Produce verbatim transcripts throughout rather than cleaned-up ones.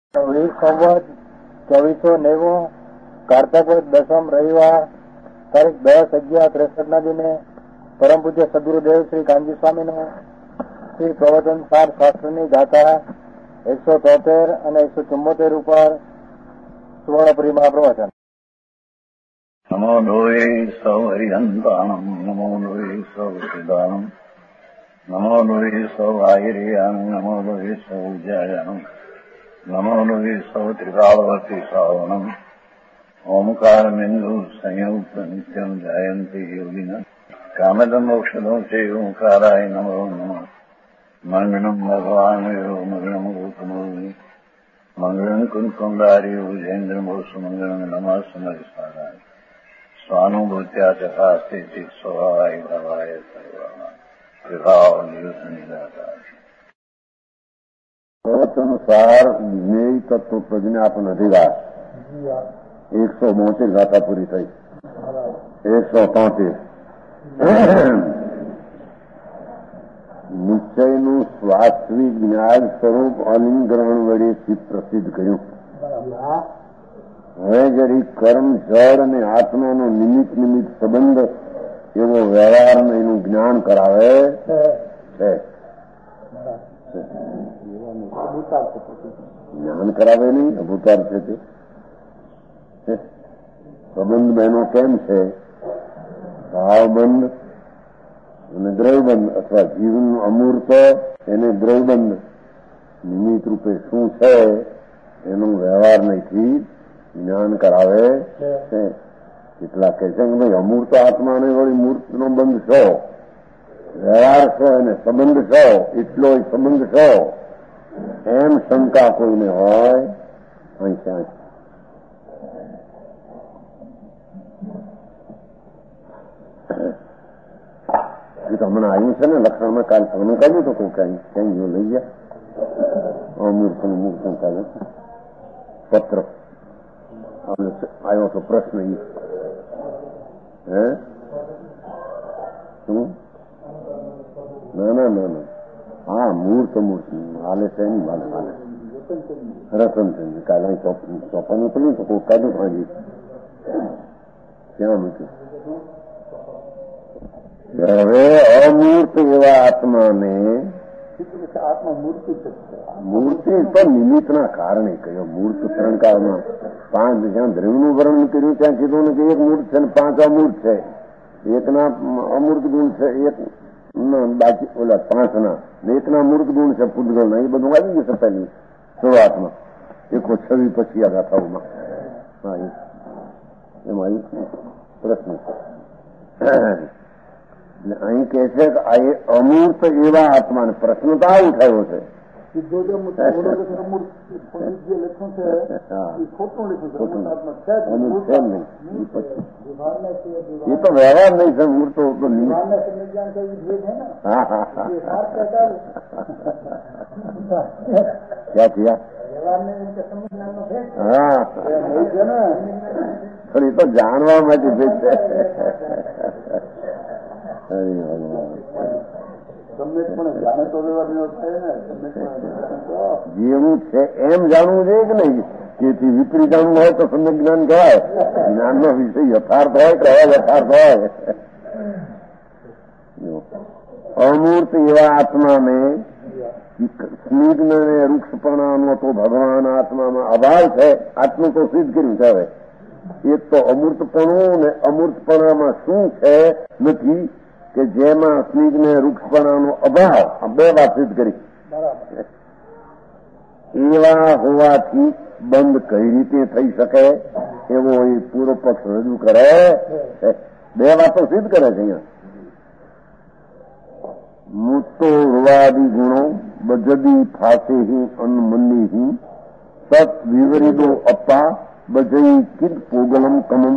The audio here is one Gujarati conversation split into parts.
વીસ સંવત ચોવીસો નેવું કારતક દસમ રવિવાર તારીખ દસ અગિયાર ત્રેસઠ ના દિને પરમ પૂજ્ય સદગુરુદેવ શ્રી કાનજી સ્વામીનું શ્રી પ્રવચન સાર શાસ્ત્રની ગાથા એકસો તોતેર અને એકસો ચુમ્મોતેર ઉપર સુવર્ણપુરીમાં પ્રવચન. નમો લોહે સૌ હરિહંતાણમ નમો લોહે સૌ સિદ્ધાણમ નમો લોહે સૌ આયર્યાણમ નમો લોહે સૌ જયાણમ નમો લોહે સૌ ત્રિકાળવતી શ્રાવણમ ઓમકાર બિંદુ સંયુક્ત નિત્યમ જયંતિ યોગિના કામદમ મોક્ષદો છે ઓંકારાય નમો નમઃ મંગળમ ભગવાન મંગળમ ગોતમોની મંગળમ કુંકુંડારી વિજેન્દ્રમો સુમંગળમ નમઃ સમરિસારાય સ્વાનુભૂત્યા ચકાસ્તે ચિત સ્વભાવાય ભાવાય સર્વાના વિભાવ નિયુત નિરાકાર અનુસાર જ્ઞેય તત્વ પ્રજ્ઞાપન અધિકાર એકસો બોતેર ગાથા પૂરી થઈ. એકસો તોતેર નિશ્ચયનું સ્વાસ્તવિક જ્ઞાન સ્વરૂપ અલિંગ્રહણ વડે ચિત્ત પ્રસિદ્ધ કર્યું. હવે જરી કર્મ જળ અને આત્માનો નિમિત્ત નિમિત્ત સંબંધ એવો વ્યવહારને એનું જ્ઞાન કરાવે છે. જ્ઞાન કરાવે નહીં, અભૂતાર છે તે સંબંધ બહેનો કેમ છે? ભાવબંધ અને દ્રવ્યબંધ અથવા જીવનનું અમૂર્ત એને દ્રવ્યબંધ નિમિત્ત રૂપે શું છે એનું વ્યવહાર નહીંથી જ્ઞાન કરાવે છે. કેટલા કહે છે કે ભાઈ અમૂર્ત આત્માને વળી મૂર્તનો બંધ છો, વ્યવહાર છે અને સંબંધ છો, એટલો સંબંધ છો એમ શંકા કોઈને હોય અહીં ક્યાં એ તો હમણાં આવ્યું છે ને લક્ષણમાં. કાલ તમને કાઢ્યું તો કોઈ કઈ ક્યાં ગયું લઈ ગયા અમૂર્ત મૂર્ત ચાલે પત્ર આવ્યો તો પ્રશ્ન એ હે શું? ના ના ના ના હા મૂર્ત મૂર્ત હાલે છે નહીં હાલે હાલે રતન છે કાલે ચોપાનું પડ્યું તો કોઈ કાઢ્યું ભાજી ક્યાં મૂક્યું? હવે અમૂર્ત એવા આત્માને મૂર્તિ પણ નિમિત્તના કારણે કહ્યો. મૂર્ત ત્રણ કાળમાં પાંચ જ્યાં દ્રવ્યનું વર્ણન કર્યું ત્યાં કીધું ને કે એક મૂર્ત છે ને પાંચ અમૂર્ત છે. એકના અમૂર્ત ગુણ છે, એક બાકી ઓલા પાંચના એકના મૂર્ત ગુણ છે પૂતગળના. એ બધું આવી ગયું છે પહેલી શરૂઆતમાં એકો છવી પછી આ ગાથાઓમાં. હા એમાં પ્રશ્ન છે એટલે અહીં કે છે કે આ એ અમૂર્ત એવા આત્માને પ્રશ્ન તો આ ઉઠાવ્યો છે. એ તો વ્યવહાર નહીં છે મૂર્તો. હા હા હા ક્યાં થયા? હા પણ એ તો જાણવા માટે ભેટ છે. જેવું છે એમ જાણવું જોઈએ કે નહીં? તેથી વિપરીત જાણવું હોય તો સમ્યક જ્ઞાન કહેવાય. જ્ઞાનનો વિષય યથાર્થ હોય કે યથાર્થ હોય. અમૂર્ત એવા આત્માને સ્નિગ્ન અને વૃક્ષપણાનો તો ભગવાન આત્મામાં અભાવ છે. આત્મા તો સિદ્ધ કર્યું છે. હવે એક તો અમૂર્તપણું ને અમૂર્તપણામાં શું છે નથી કે જેમાં સ્નિગ્ન વૃક્ષપણાનો અભાવ, આ બે વાત સિદ્ધ કરી. એવા હોવાથી બંધ કઈ રીતે થઈ શકે એવો એ પૂર્વ પક્ષ રજૂ કરે. બે વાતો સિદ્ધ કરે છે અહીંયા. મુક્તો રૂવાદી ગુણો બજદી ફાસેહી અન્મન્યહી સત વિવરીદો અપ્પા બજઈ કિદ પોગલમ કમમ.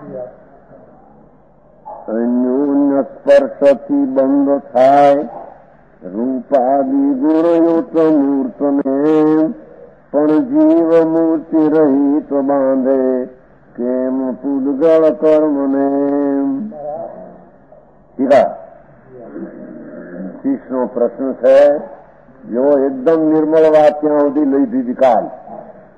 અન્યોન્ય સ્પર્શથી બંધ થાય રૂપાદી ગુણયુક્ત મૂર્તને પણ જીવ મૂર્તિ રહિત બાંધે કેમ પૂદગળ કર્મને. શીશનો પ્રશ્ન છે. જો એકદમ નિર્મળ વાત ત્યાં સુધી લઈ દીધી કાલ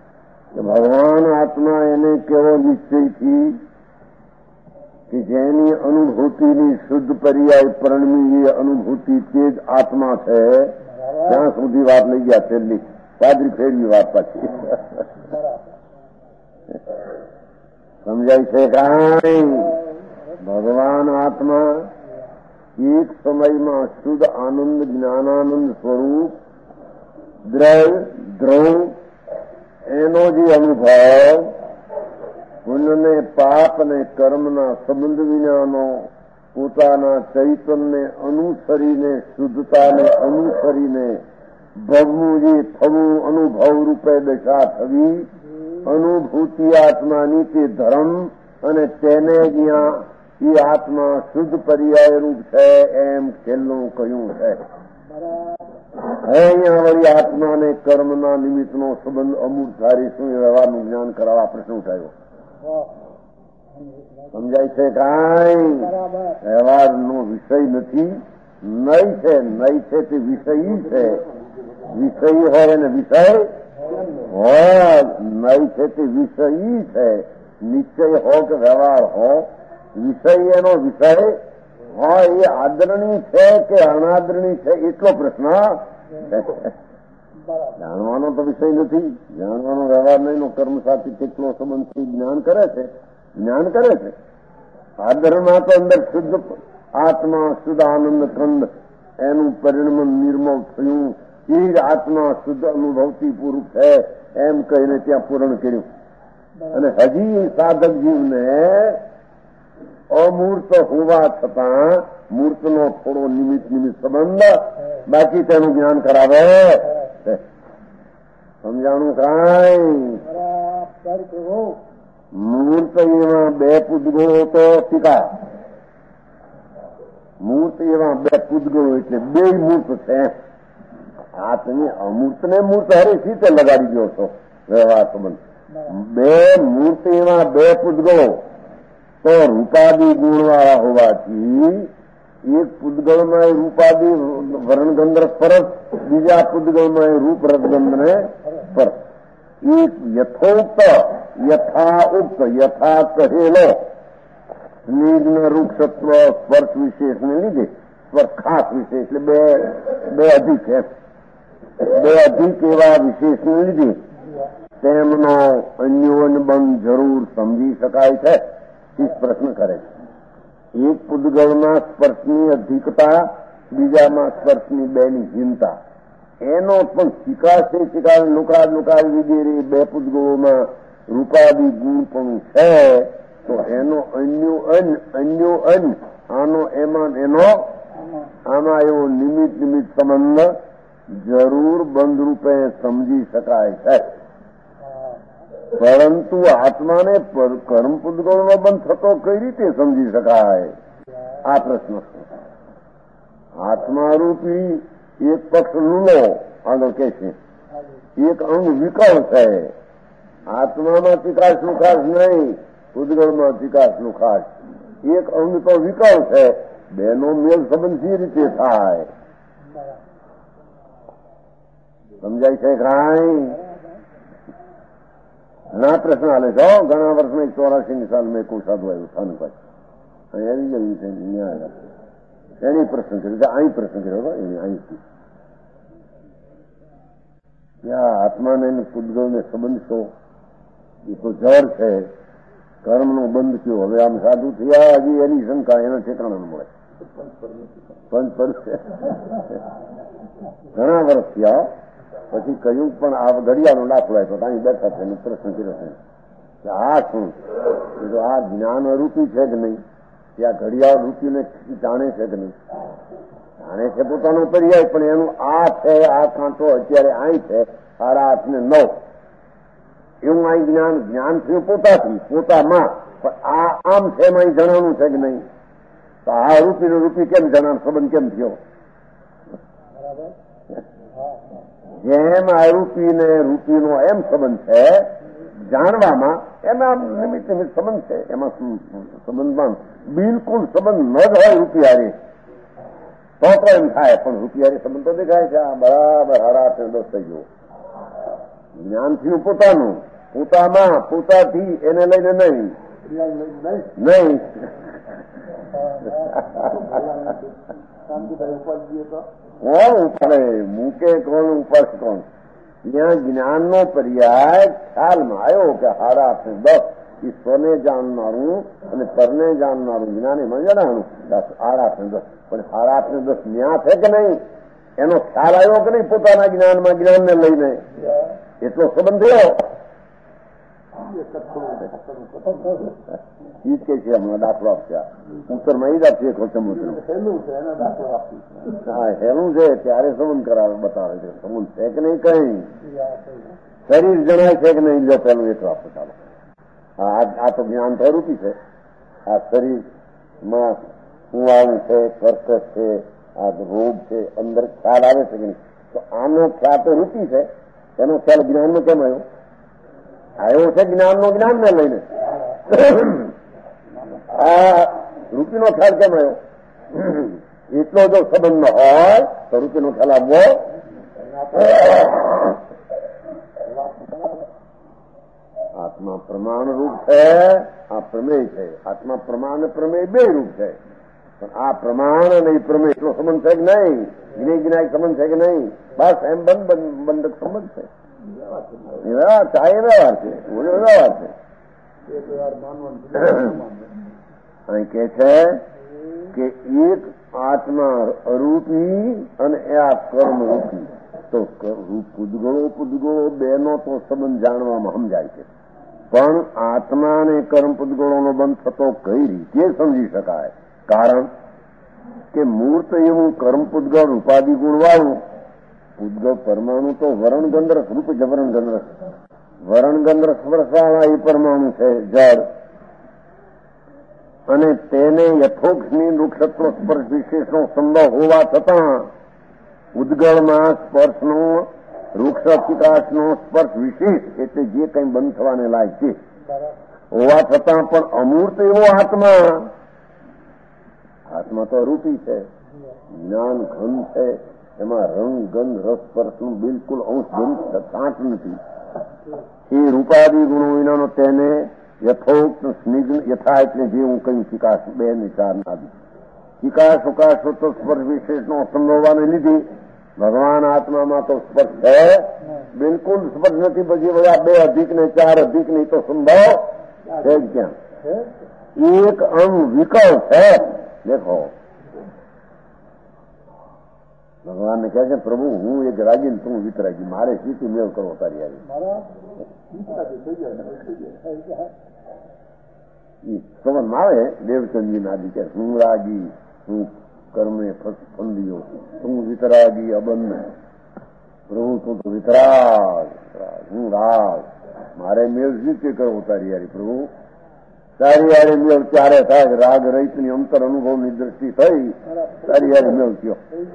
કે ભગવાન આત્મા એને કેવો નિશ્ચયથી કે જેની અનુભૂતિની શુદ્ધ પર્યાય પરણમી એ અનુભૂતિ તે જ આત્મા છે, ત્યાં સુધી વાત લઈ ગયા છેલ્લી પાદરી ફેરવી વાત પાછી સમજાય છે કાંઈ? ભગવાન આત્મા એક સમયમાં શુદ્ધ આનંદ જ્ઞાનાનંદ સ્વરૂપ દ્રવ દ્રવ એનો જે અનુભવ પુણ્યને પાપ અને કર્મના સંબંધ વિનાનો પોતાના ચૈતન્ય અનુસરીને શુદ્ધતાને અનુસરીને ભગવું જે થવું અનુભવ રૂપે દશા થવી અનુભૂતિ આત્માની તે ધર્મ અને તેને જ્યાં એ આત્મા શુદ્ધ પર્યાય રૂપ છે એમ છેલ્લું કહ્યું છે. અહીંયા વળી આત્માને કર્મના નિમિત્તનો સંબંધ અમૂર્ત ધારી શું એ વ્યવહારનું જ્ઞાન કરાવવા પ્રશ્ન ઉઠાવ્યો. સમજાય છે કાંઈ? વ્યવહારનો વિષય નથી, નય છે. નય છે તે વિષય છે. વિષય હોય અને વિષય હોય. નય છે તે વિષય છે. નિશ્ચય હો કે વ્યવહાર હો, વિષય એનો વિષય હોય એ આદરણી છે કે અનાદરણી છે એટલો પ્રશ્ન. જાણવાનો તો વિષય નથી, જાણવાનો વ્યવહાર નહીં. કર્મ સાથે કેટલો સંબંધથી જ્ઞાન કરે છે, જ્ઞાન કરે છે. આદરણમાં તો અંદર શુદ્ધ આત્મા શુદ્ધ આનંદ કંદ એનું પરિણમન નિર્મળ થયું એ જ આત્મા શુદ્ધ અનુભવથી પૂરું છે એમ કહીને ત્યાં પૂરણ કર્યું. અને હજી સાધક જીવને અમૂર્ત હોવા છતાં મૂર્તનો થોડો નિમિત્ત નિમિત્ત સંબંધ, બાકી તેનું જ્ઞાન કરાવે. સમજાણું કાંઈ? મૂર્ત એમાં બે પૂદગળો તો ટીકા, મૂર્ત એમાં બે પૂદગળો એટલે બે મૂર્ત છે. હાથની અમૂર્તને મૂર્ત હરી સીતે લગાડી દો છો વ્યવહાર સંબંધ. બે મૂર્ત એમાં બે પૂદગળો તો રૂપાદી ગુણવાળા હોવાથી એક પૂદગળમાં રૂપાદી વર્ણગંધ સ્પર્શ, બીજા પૂદગળમાં રૂપ રસગંધને સ્પર્શ. એક યથોક્ત યથા ઉક્ત યથા કહેલો નિગ્ન રૂક્ષત્વ સ્પર્શ વિશેષને લીધે સ્પર્શ ખાસ વિશેષ એટલે બે બે અધિક એમ બે અધિક એવા વિશેષને લીધે તેમનો અન્યોન્ય બંધ જરૂર સમજી શકાય છે. પ્રશ્ન કરે છે. એક પૂદગળમાં સ્પર્શની અધિકતા, બીજામાં સ્પર્શની બેની હીનતા. એનો પણ ચિકાશે ચિકાસ નુકાળ નુકાળ વિગેરે બે પૂદગળોમાં રૂપાદી ગુણ પણ છે તો એનો અન્યો અન અન્યો અન આનો એમાં એનો આમાં એવો નિમિત્ત નિમિત્ત સંબંધ જરૂર બંધ રૂપે સમજી શકાય છે. પરંતુ આત્માને કર્મ પૂદગળનો બંધ થતો કઈ રીતે સમજી શકાય? આ પ્રશ્ન. આત્મારૂપી એક પક્ષ લૂલો આગળ કે છે, એક અંગ વિકળ છે. આત્મામાં ચિકાસનું ખાસ નહીં, પૂદગળમાં ચિકાસનું ખાસ. એક અંગ તો વિકળ છે, બેનો મેલ સંબંધ જે રીતે થાય સમજાય છે કાંઈ? ઘણા પ્રશ્ન હાલે છે. ઘણા વર્ષમાં એક ચોરાસીની સાલમાં એક સાધુ આવ્યું સ્થાન પાસે અહીં આવી ગયું છે. એની પ્રશ્ન કર્યો, અહીં પ્રશ્ન કર્યો હતો એને અહીંથી ત્યાં આત્માને પૂદગળને સંબંધ છો એ તો જળ છે, કર્મનો બંધ થયો. હવે આમ સાધુ થયા હજી એની શંકા એના ઠેકાણા મળે. પંચ ઘણા વર્ષ થયા પછી કહ્યું પણ આ ઘડિયાળનો દાખલો આવ્યો તો અહીં બેઠા છે પ્રશ્ન કર્યો છે કે આ શું? આ જ્ઞાન રૂપી છે કે નહીં? ત્યાં ઘડિયાળ રૂપીને જાણે છે કે નહીં? જાણે છે પોતાનો પર્યાય, પણ એનું આ છે, આ કાંટો અત્યારે અહીં છે, સાડા આઠ ને નવ એવું અહીં જ્ઞાન જ્ઞાન થયું પોતાથી પોતામાં. પણ આ આમ છે એમાં જણાવવાનું છે કે નહીં? તો આ રૂપી ને રૂપી કેમ જણાવ સંબંધ કેમ થયો? જેમ આ રૂપી ને રૂપીનો એમ સંબંધ છે જાણવામાં, એમાં નિમિત્ત નિમિત્ત સંબંધ છે. એમાં સંબંધમાં બિલકુલ સંબંધ ન જ હોય રૂપિયારી તો તો એમ થાય, પણ રૂપિયારી સંબંધ તો દેખાય છે. આ બરાબર હાડા આઠ દસ થઈ ગયો. જ્ઞાન થયું પોતાનું, પોતામાં પોતાથી એને લઈને નહીં નહીં કોણ ઉપાડે મૂકે કોણ ઉપાસ કોણ? ત્યાં જ્ઞાનનો પર્યાય ખ્યાલમાં આવ્યો કે હાડા આઠને દસ ઈશ્વરને જાણનારું અને પરને જાણનારું જ્ઞાન એમાં જણાવાનું હાડા આઠને દસ પણ હાડા આઠને દસ ન્યા છે કે નહીં એનો ખ્યાલ આવ્યો કે નહીં પોતાના જ્ઞાનમાં જ્ઞાનને લઈને એટલો સંબંધ થયો. ઈ જ કે છે હમણાં દાખલો આપ્યા ઉત્તરમાં ઈ જ આપશે સમુદ્ર હા હેલું છે ત્યારે સંબંધ કરાવે બતાવે છે સંબંધ છે કે નહીં કઈ શરીર જણાય છે કે નહીં લો પેલું એટલું આપો ચાલો. આ તો જ્ઞાન સ્વરૂપી છે. આ શરીરમાં શું આવું છે કર્કશ છે આ રોગ છે અંદર ખ્યાલ આવે છે કે નહીં તો આનો ખ્યાલ તો રૂપી છે એનો ખ્યાલ જ્ઞાનમાં કેમ આવ્યો? આવ્યો છે જ્ઞાનનો જ્ઞાનને લઈને. આ રૂપીનો ખ્યાલ કેમ આવ્યો? એટલો જો સંબંધ હોય તો રૂપીનો ખ્યાલ આવવો. આત્મા પ્રમાણ રૂપ છે આ પ્રમેય છે. આત્મા પ્રમાણ પ્રમેય બે રૂપ છે પણ આ પ્રમાણ અને પ્રમેય એટલો સંબંધ છે કે નહીં? વિનય જ્ઞાયક સંબંધ છે કે નહીં? બસ એમ બંધ બંધક સંબંધ છે. વ્યવહાર છે વ્યવહાર છે વ્યવહાર છે. અહીં કે છે કે એક આત્મા અરૂપી અને આ કર્મ રૂપી તો પૂદગળો પૂદગળો બેનો તો સંબંધ જાણવામાં સમજાય છે પણ આત્મા અને કર્મ પૂદગળોનો બંધ થતો કઈ રીતે સમજી શકાય? કારણ કે મૂર્ત એવું કર્મ પૂદગળ રૂપાદી ગુણવાળું પૂદગળ પરમાણુ તો વરણ ગંધરસ રૂપ છે. વરણ ગંધરસ વરણ ગંધરસ સ્પર્શવાળા એ પરમાણુ છે જળ અને તેને યથોક્ષની વૃક્ષત્વ સ્પર્શ વિશેષનો સંભવ હોવા છતાં ઉદ્ગળમાં સ્પર્શનો વૃક્ષ વિકાસનો સ્પર્શ વિશેષ એટલે જે કંઈ બંધ થવાને લાયક છે હોવા છતાં પણ અમૂર્ત એવો આત્મા આત્મા તો અરૂપી છે જ્ઞાન ઘન છે એમાં રંગ ગંધ રસ સ્પર્શનું બિલકુલ અંશ ગંધ કાંટ નથી. એ રૂપાદી ગુણો વિનાનો તેને યથોક્ત સ્નિગ્ધ યથા એટલે જે હું કહ્યું વિકાસ બે ને ચાર ના વિકાસ ઉકાશ તો સ્પર્શ વિશેષનો સંભવવાને લીધે ભગવાન આત્મામાં તો સ્પર્શ છે બિલકુલ સ્પર્શ નથી. પછી બધા બે અધિક ને ચાર અધિક ની તો સંભવ છે જ ક્યાં? એક અંગ વિકલ્પ છે. દેખો ભગવાનને કહે છે પ્રભુ હું એક રાગી તું વિતરાગી મારે સીધી મેળ કરવો તારી આવી સમજ આવે. દેવચંદજી ના દી કે હું રાગી હું કર્મે ફંદીઓ તું વિતરાગી અબંધ પ્રભુ તું તો વિતરાગ હું રાગ મારે મેળ સીધી કરવો તારી યારી પ્રભુ તારી યારે મેળ ત્યારે થાય રાગ રહિતની અંતર અનુભવની દ્રષ્ટિ થઈ તારી યારે મેળ થયો.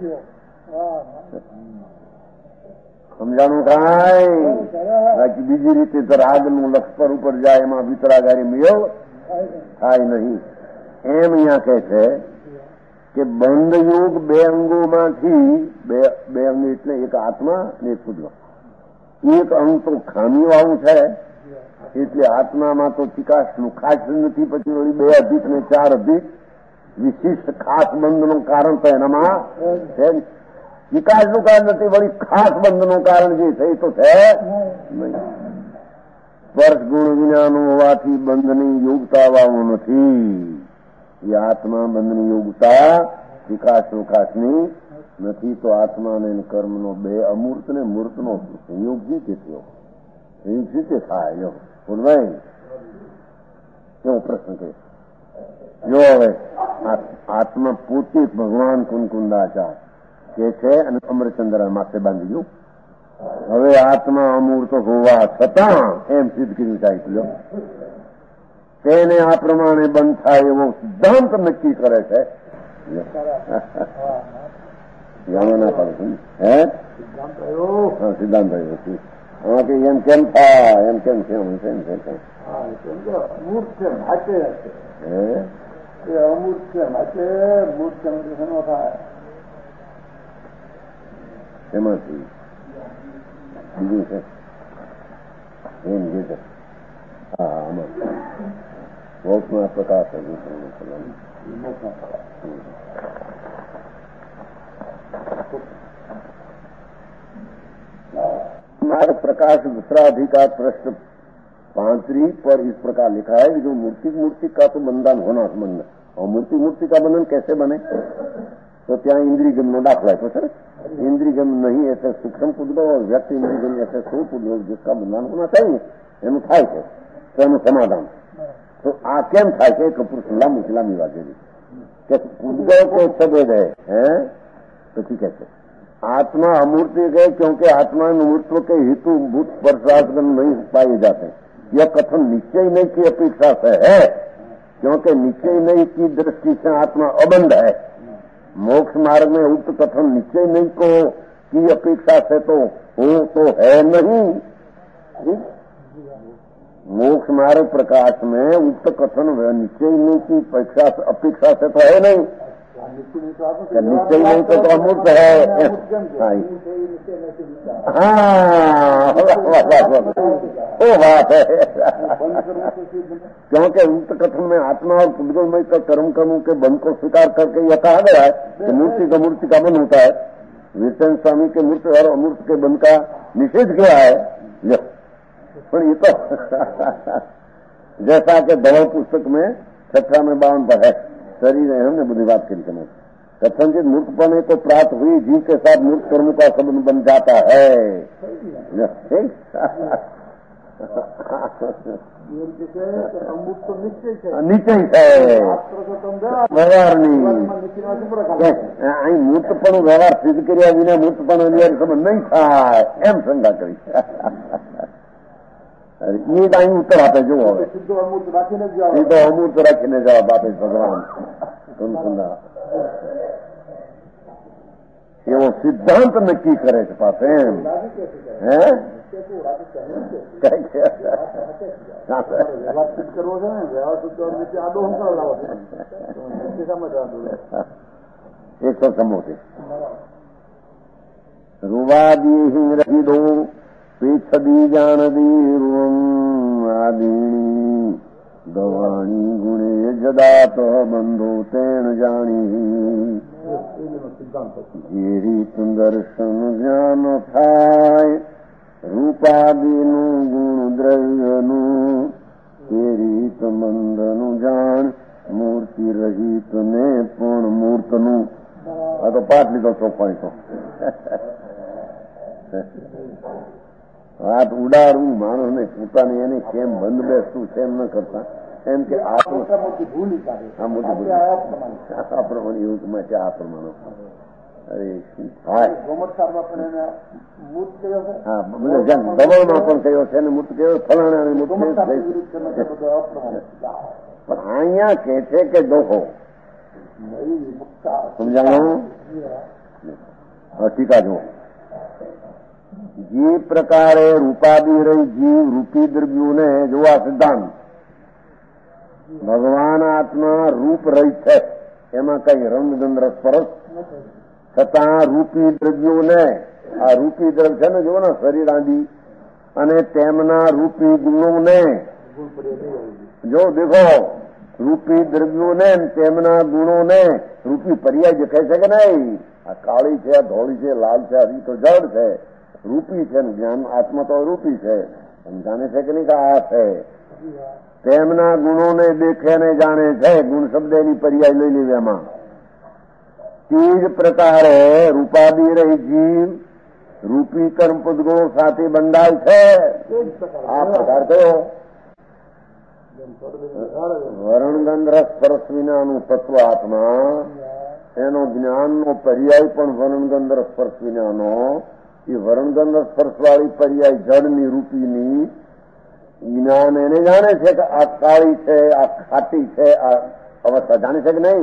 સમજાણું કાંઈ બાકી બીજી રીતે તો રાગનું લક્ષ ઉપર જાય એમાં વિતરાગારી મેળ થાય નહીં. એમ અહીંયા કહે છે કે બંધ યુગ બે અંગોમાંથી બે બે અંગ એટલે એક આત્મા ને એક પૂજવા. એક અંગ તો ખામી વાળું છે એટલે આત્મામાં તો ચિકાસનું ખાસ નથી. પછી વળી બે અધિક ને ચાર અધિક વિશિષ્ટ ખાસ બંધનું કારણ તો એનામાં છે. વિકાસનું કારણ નથી વળી ખાસ બંધનું કારણ જે છે એ તો છે નહીં. સ્પર્શ ગુણ વિનાનું હોવાથી બંધની યોગતા વાળું નથી. એ આત્મા બંધની યોગતા વિકાસ વિકાસની નથી. તો આત્મા ને કર્મનો બે અમૂર્ત ને મૂર્તનો સંયોગ જે તે થયો સંયોગ રીતે થાય. બોલવાય કેવો પ્રશ્ન કહે જો હવે આત્મા પોતે ભગવાન કુનકુંદાચાર કે છે અને અમરચંદ્ર માથે બાંધી ગયું. હવે આત્મા અમૂર્ત હોવા છતાં એમ સિદ્ધ કર્યું સાહિત્ય તેને આ પ્રમાણે બંધ થાય એવો સિદ્ધાંત નક્કી કરે છે. જાણવાના પડશે હે સિદ્ધાંત થયો છે આમાં કે એમ કેમ થાય એમ કેમ છે એમ કેમ છે મૂર્ત છે માટે હે એ અમૂર્ત છે માટે મૂર્ત નો થાય એમાંથી બીજું છે એમ જે હા આમાં મોક્ષમાં પ્રકાશ मार्ग प्रकाश दूसरा अधिकार प्रश्न पांचवी पर इस प्रकार लिखा है कि जो मूर्ति मूर्ति का तो बंधन होना बंधन और मूर्ति मूर्ति का बंधन कैसे बने तो क्या इंद्रिय गमनो दाखला है तो सर इंद्रिय गम नहीं ऐसे सूक्ष्म पुद्गो और व्यक्ति इंद्रिय गम ऐसे सौ पुद्गो जिसका बंधन होना चाहिए એનું થાય છે તો એનું સમાધાન તો આ કેમ થાય છે કપૂર લાંબુ લાંબી વાત એવી કે પુદ્ગો को छेद है हैं तो ठीक है आत्मा अमूर्त गए क्योंकि आत्मा मूर्तों के हेतु भूत परसाधन नहीं पाए जाते यह कथन निश्चय नहीं की अपेक्षा से है क्योंकि निश्चय नहीं की दृष्टि से आत्मा अबंध है मोक्ष मार्ग में उक्त कथन निश्चय नहीं को की अपेक्षा से तो हो तो है नहीं मोक्ष मार्ग प्रकाश में उक्त कथन निश्चय नहीं की अपेक्षा अपेक्षा से तो है नहीं निश्चय नहीं तो, तो अमूर्त है हाँ वो बात है क्योंकि उक्त कथन में आत्मा और पुद्गलमय का कर्म कर्मों के बंध को स्वीकार करके यह कहा गया है कि मूर्ति का मूर्ति का बंध होता है वीरचंद स्वामी के मूर्ति और अमूर्त के बंध का निषेध किया है पर ये तो जैसा कि दवा पुस्तक में छठा में बावन पर है शरीर है हमने बुद्धि बात करी कम कथनचित मूर्तपने को प्राप्त हुई जीव के साथ मूर्त कर्म का संबंध बन जाता है निश्चय है व्यवहारनी અહીં મૂર્તપણું વ્યવહાર સિદ્ધ કર્યા વિના મૂર્તપણ સંબંધ નહીં થાય એમ શંકા કરી એ અહીં ઉત્તર આપે જુઓ હવે સીધો અમૂર્ત રાખીને જવાબ આપે ભગવાન એવો સિદ્ધાંત નક્કી કરે છે પાસે એમ હે એકસો ચમોતેર રૂવાદી હિંગ રખી દો પીછદી જાણદી રૂમ આદીણી ગવાણી ગુણે જદાત બંધો તેણ જાણી જે રીત દર્શન જ્ઞાન થાય રૂપાદીનું ગુણ દ્રવ્યનું તે રીત મંદનું જાણ મૂર્તિ રહિત ને પણ મૂર્તનું આ તો પાઠ લીધો ચોપાઈ તો વાત ઉડાડવું માણસને પોતાને એને કેમ બંધ બેસતું છે એમ ન કરતા એમ કે આ મોટી ભૂલ આ મોટી આ પ્રમાણે એવું તમે છે આ પ્રમાણે અરે શું થાય હા બધા જેમ દબાણમાં પણ કયો છે ને મૂર્ત કયો ફલાણા મૂર્ત પણ અહીંયા કે છે કે દોહો સમજાણું ટીકા જુઓ જે પ્રકારે રૂપાદી રહી જીવ રૂપી દ્રવ્યોને જોવા સિદ્ધાંત ભગવાન આત્મા રૂપ રહી છે એમાં કઈ રંગગંધ રસપરસ છતાં રૂપી દ્રવ્યોને આ રૂપી દ્રવ્ય છે ને જુઓ ને શરીર આદિ અને તેમના રૂપી ગુણોને જો દેખો રૂપી દ્રવ્યોને તેમના ગુણોને રૂપી પર્યાય દેખાય છે કે નહીં આ કાળી છે આ ધોળી છે લાલ છે હરી તો જળ છે રૂપી છે ને જ્ઞાન આત્મા તો રૂપી છે સમજાને છે કે નહીં કે આ છે તેમના ગુણોને દેખે ને જાણે છે ગુણ શબ્દ એની પર્યાય લઈ લેવી એમાં તે જ પ્રકારે રૂપાદી રહી જીવ રૂપી કર્મ પુદ્ગો સાથે બંધાય છે આ પ્રકાર કયો વર્ણગંધ રસ સ્પર્શ વિનાનું તત્વ આત્મા એનો જ્ઞાનનો પર્યાય પણ વર્ણગંધ રસ સ્પર્શ વિનાનો એ વર્ણગંધ સ્પર્શવાળી પર્યાય જળની રૂપીની જ્ઞાન એને જાણે છે કે આ કાળી છે આ ખાટી છે આ અવસ્થા જાણે છે કે નહીં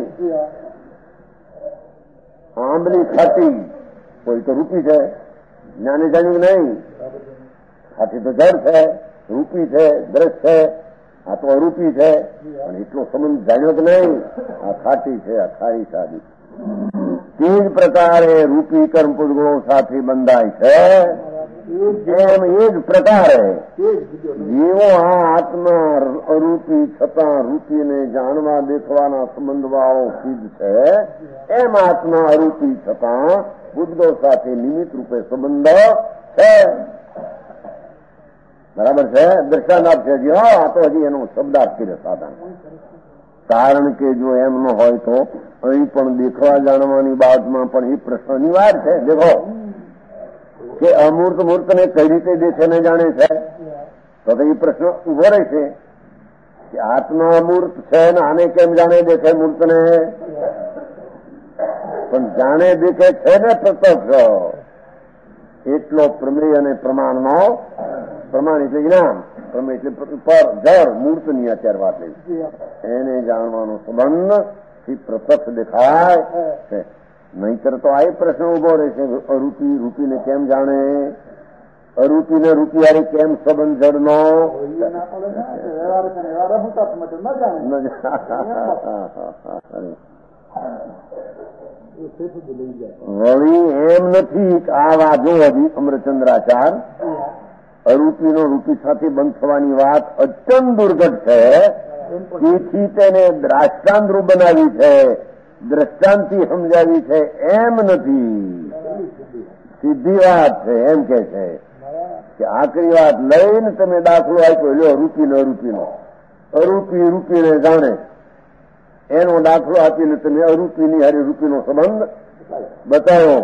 આંબલી ખાટી કોઈ તો રૂપી છે જ્ઞાને જાણ્યું કે નહીં ખાટી તો જળ છે રૂપી છે દ્રશ છે આ તો અરૂપી છે પણ એટલો સંબંધ જાણ્યો કે નહીં આ ખાટી છે આ ખારી સાદી તે જ પ્રકારે રૂપી કર્મ પુદ્ગો સાથે બંધાય છે એમ એ જ પ્રકારે જેવો આ આત્મા અરૂપી છતાં રૂપીને જાણવા દેખવાના સંબંધવાળો સિદ્ધ છે, એમ આત્મા અરૂપી છતાં બુદ્ધો સાથે નિમિત્ત રૂપે સંબંધ છે. બરાબર છે. દ્રષ્ટાંત આપશે હજી. હા, આ તો હજી એનો શબ્દાર્થ કર્યો સાધન. કારણ કે જો એમ ન હોય તો અહીં પણ દેખવા જાણવાની બાબતમાં પણ એ પ્રશ્ન અનિવાર્ય છે. દેખો કે અમૂર્ત મૂર્તને કઈ રીતે દેખે ને જાણે છે, તો એ પ્રશ્ન ઉભો રહેશે કે આત્મા અમૂર્ત છે ને આને કેમ જાણે દેખે મૂર્તને? પણ જાણે દેખે છે ને પ્રત્યક્ષ. એટલો પ્રમેય અને પ્રમાણનો, પ્રમાણ એટલે જ્ઞાન, પ્રમેય એટલે પર જળ મૂર્તની અત્યારે વાત લઈ, એને જાણવાનો સંબંધ એ પ્રત્યક્ષ દેખાય છે. નહીતર તો આ પ્રશ્ન ઉભો રહેશે, અરૂપી રૂપીને કેમ જાણે? અરૂપીને રૂપી હારે કેમ સંબંધ જળનો? વળી એમ નથી આ વાત જો હજી અમરચંદ્રાચાર અરૂપીનો રૂપી સાથે બંધ થવાની વાત અત્યંત દુર્ઘટ છે, તેથી તેને દ્રાષ્ટાંતરૂપ બનાવી છે, દ્રષ્ટાંતથી સમજાવી છે એમ નથી. સીધી વાત છે. એમ કે છે કે આખરી વાત લઈને તમે દાખલો આપ્યો, લ્યો રૂપીનો અરૂપીનો, અરૂપી રૂપીને જાણે એનો દાખલો આપીને તમે અરૂપીની હારે રૂપીનો સંબંધ બતાવો.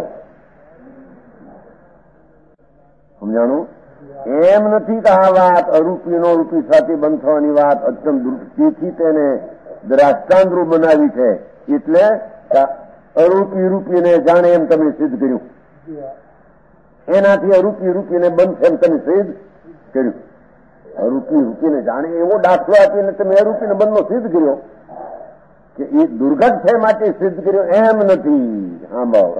સમજાણું? એમ નથી કે આ વાત અરૂપીનો રૂપી સાથે બંધ થવાની વાત અત્યંત દુર્ઘટથી તેને દ્રાષ્ટાંતરૂપ બનાવી છે, એટલે અરૂપી રૂપીને જાણે એમ તમે સિદ્ધ કર્યું. એનાથી અરૂપી રૂપીને બંધ એમ તમે સિદ્ધ કર્યું. અરૂપી રૂપીને જાણે એવો દાખલો આપીને તમે અરૂપીને બંધનો સિદ્ધ કર્યો કે એ દુર્ઘટ છે માટે સિદ્ધ કર્યો એમ નથી. હા ભાવ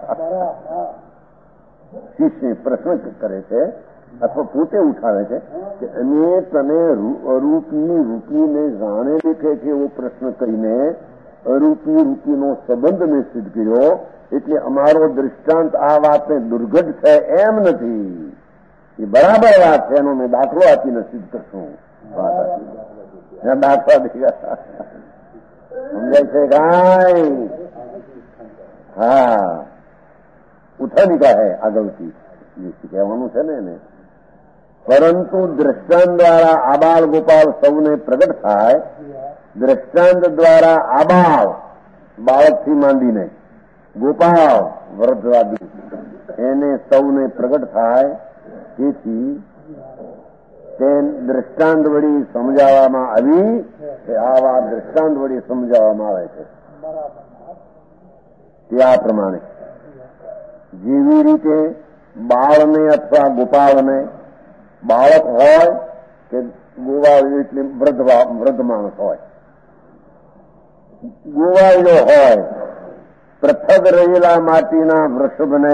શિષ્ય પ્રશ્ન કરે છે અથવા પોતે ઉઠાવે છે કે અમે તને અરૂપી રૂપીને જાણે દેખે છે એવો પ્રશ્ન કરીને અરૂપી રૂપીનો સંબંધ મેં સિદ્ધ કર્યો, એટલે અમારો દૃષ્ટાંત આ વાતને દુર્ઘટ છે એમ નથી. એ બરાબર વાત છે, એનો મેં દાખલો આપીને સિદ્ધ કરશું. વાત આપી દાખલા દેખા સમજાય છે કાંઈ? હા, ઉઠાનિકા હે આગળથી કહેવાનું છે ને એને. પરંતુ દ્રષ્ટાંત દ્વારા આબાલ ગોપાલ સૌને પ્રગટ થાય, દ્રષ્ટાંત દ્વારા આબાલ બાળકથી માંડીને ગોપાલ વૃદ્ધવાદી એને સૌને પ્રગટ થાય. તેથી તે દ્રષ્ટાંત વળી સમજાવવામાં આવી કે આ વાત દ્રષ્ટાંત વળી સમજાવવામાં આવે છે. તે આ પ્રમાણે જેવી રીતે બાળને અથવા ગોપાળને બાળક હોય કે ગોવાળ એટલે વૃદ્ધ વૃદ્ધ માણસ હોય, ગોવાળ્યો હોય, પૃથક રહેલા માટીના વૃષભને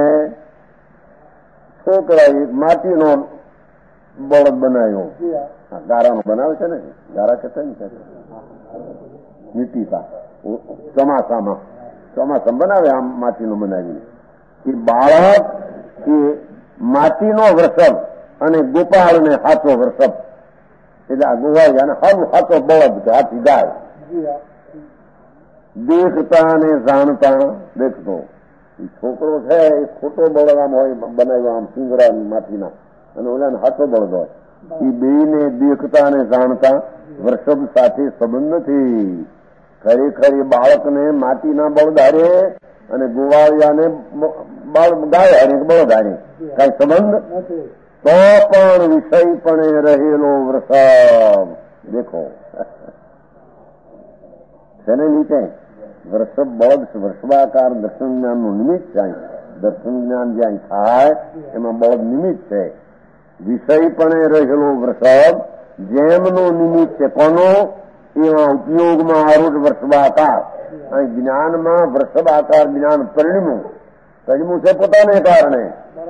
છોકરાએ માટીનો બળદ બનાવ્યો. ગારાનો બનાવે છે ને, ગારા કહેતા ને મીટીકા ચોમાસામાં ચોમાસામાં બનાવે આમ માટીનો બનાવીને. એ બાળક એ માટીનો વૃષભ અને ગોપાળને હાથો વૃષભ, એટલે આ ગોવાળિયાને હાથું હાથો બળદ કે હાથી ગાય. દેખતા અને જાણતા દેખતો એ છોકરો છે એ ખોટો બળદ આમ હોય બનાવ્યો આમ સિંગડા માટીના, અને ઓલાને હાથો બળદ હોય. એ બેને દેખતા અને જાણતા વૃષભ સાથે સંબંધ નથી. ખરેખર એ બાળકને માટીના બળદ હારે અને ગોવાળિયાને ગાય હારે બળદ હારે કઈ સંબંધ, તો પણ વિષયપણે રહેલો વૃષભ દેખો છે ને નીચે વૃષભ બળદ વૃષભાકાર દર્શન જ્ઞાનનું નિમિત્ત જાય. દર્શન જ્ઞાન જ્યાં થાય એમાં બળદ નિમિત્ત છે. વિષયપણે રહેલો વૃષભ જેમનું નિમિત્ત છે કોનો? એવા ઉપયોગમાં આરૂઢ વૃષભાકાર. અહીં જ્ઞાનમાં વૃષભાકાર જ્ઞાન પરિણમ્યું પરિણમ્યું છે પોતાને કારણે.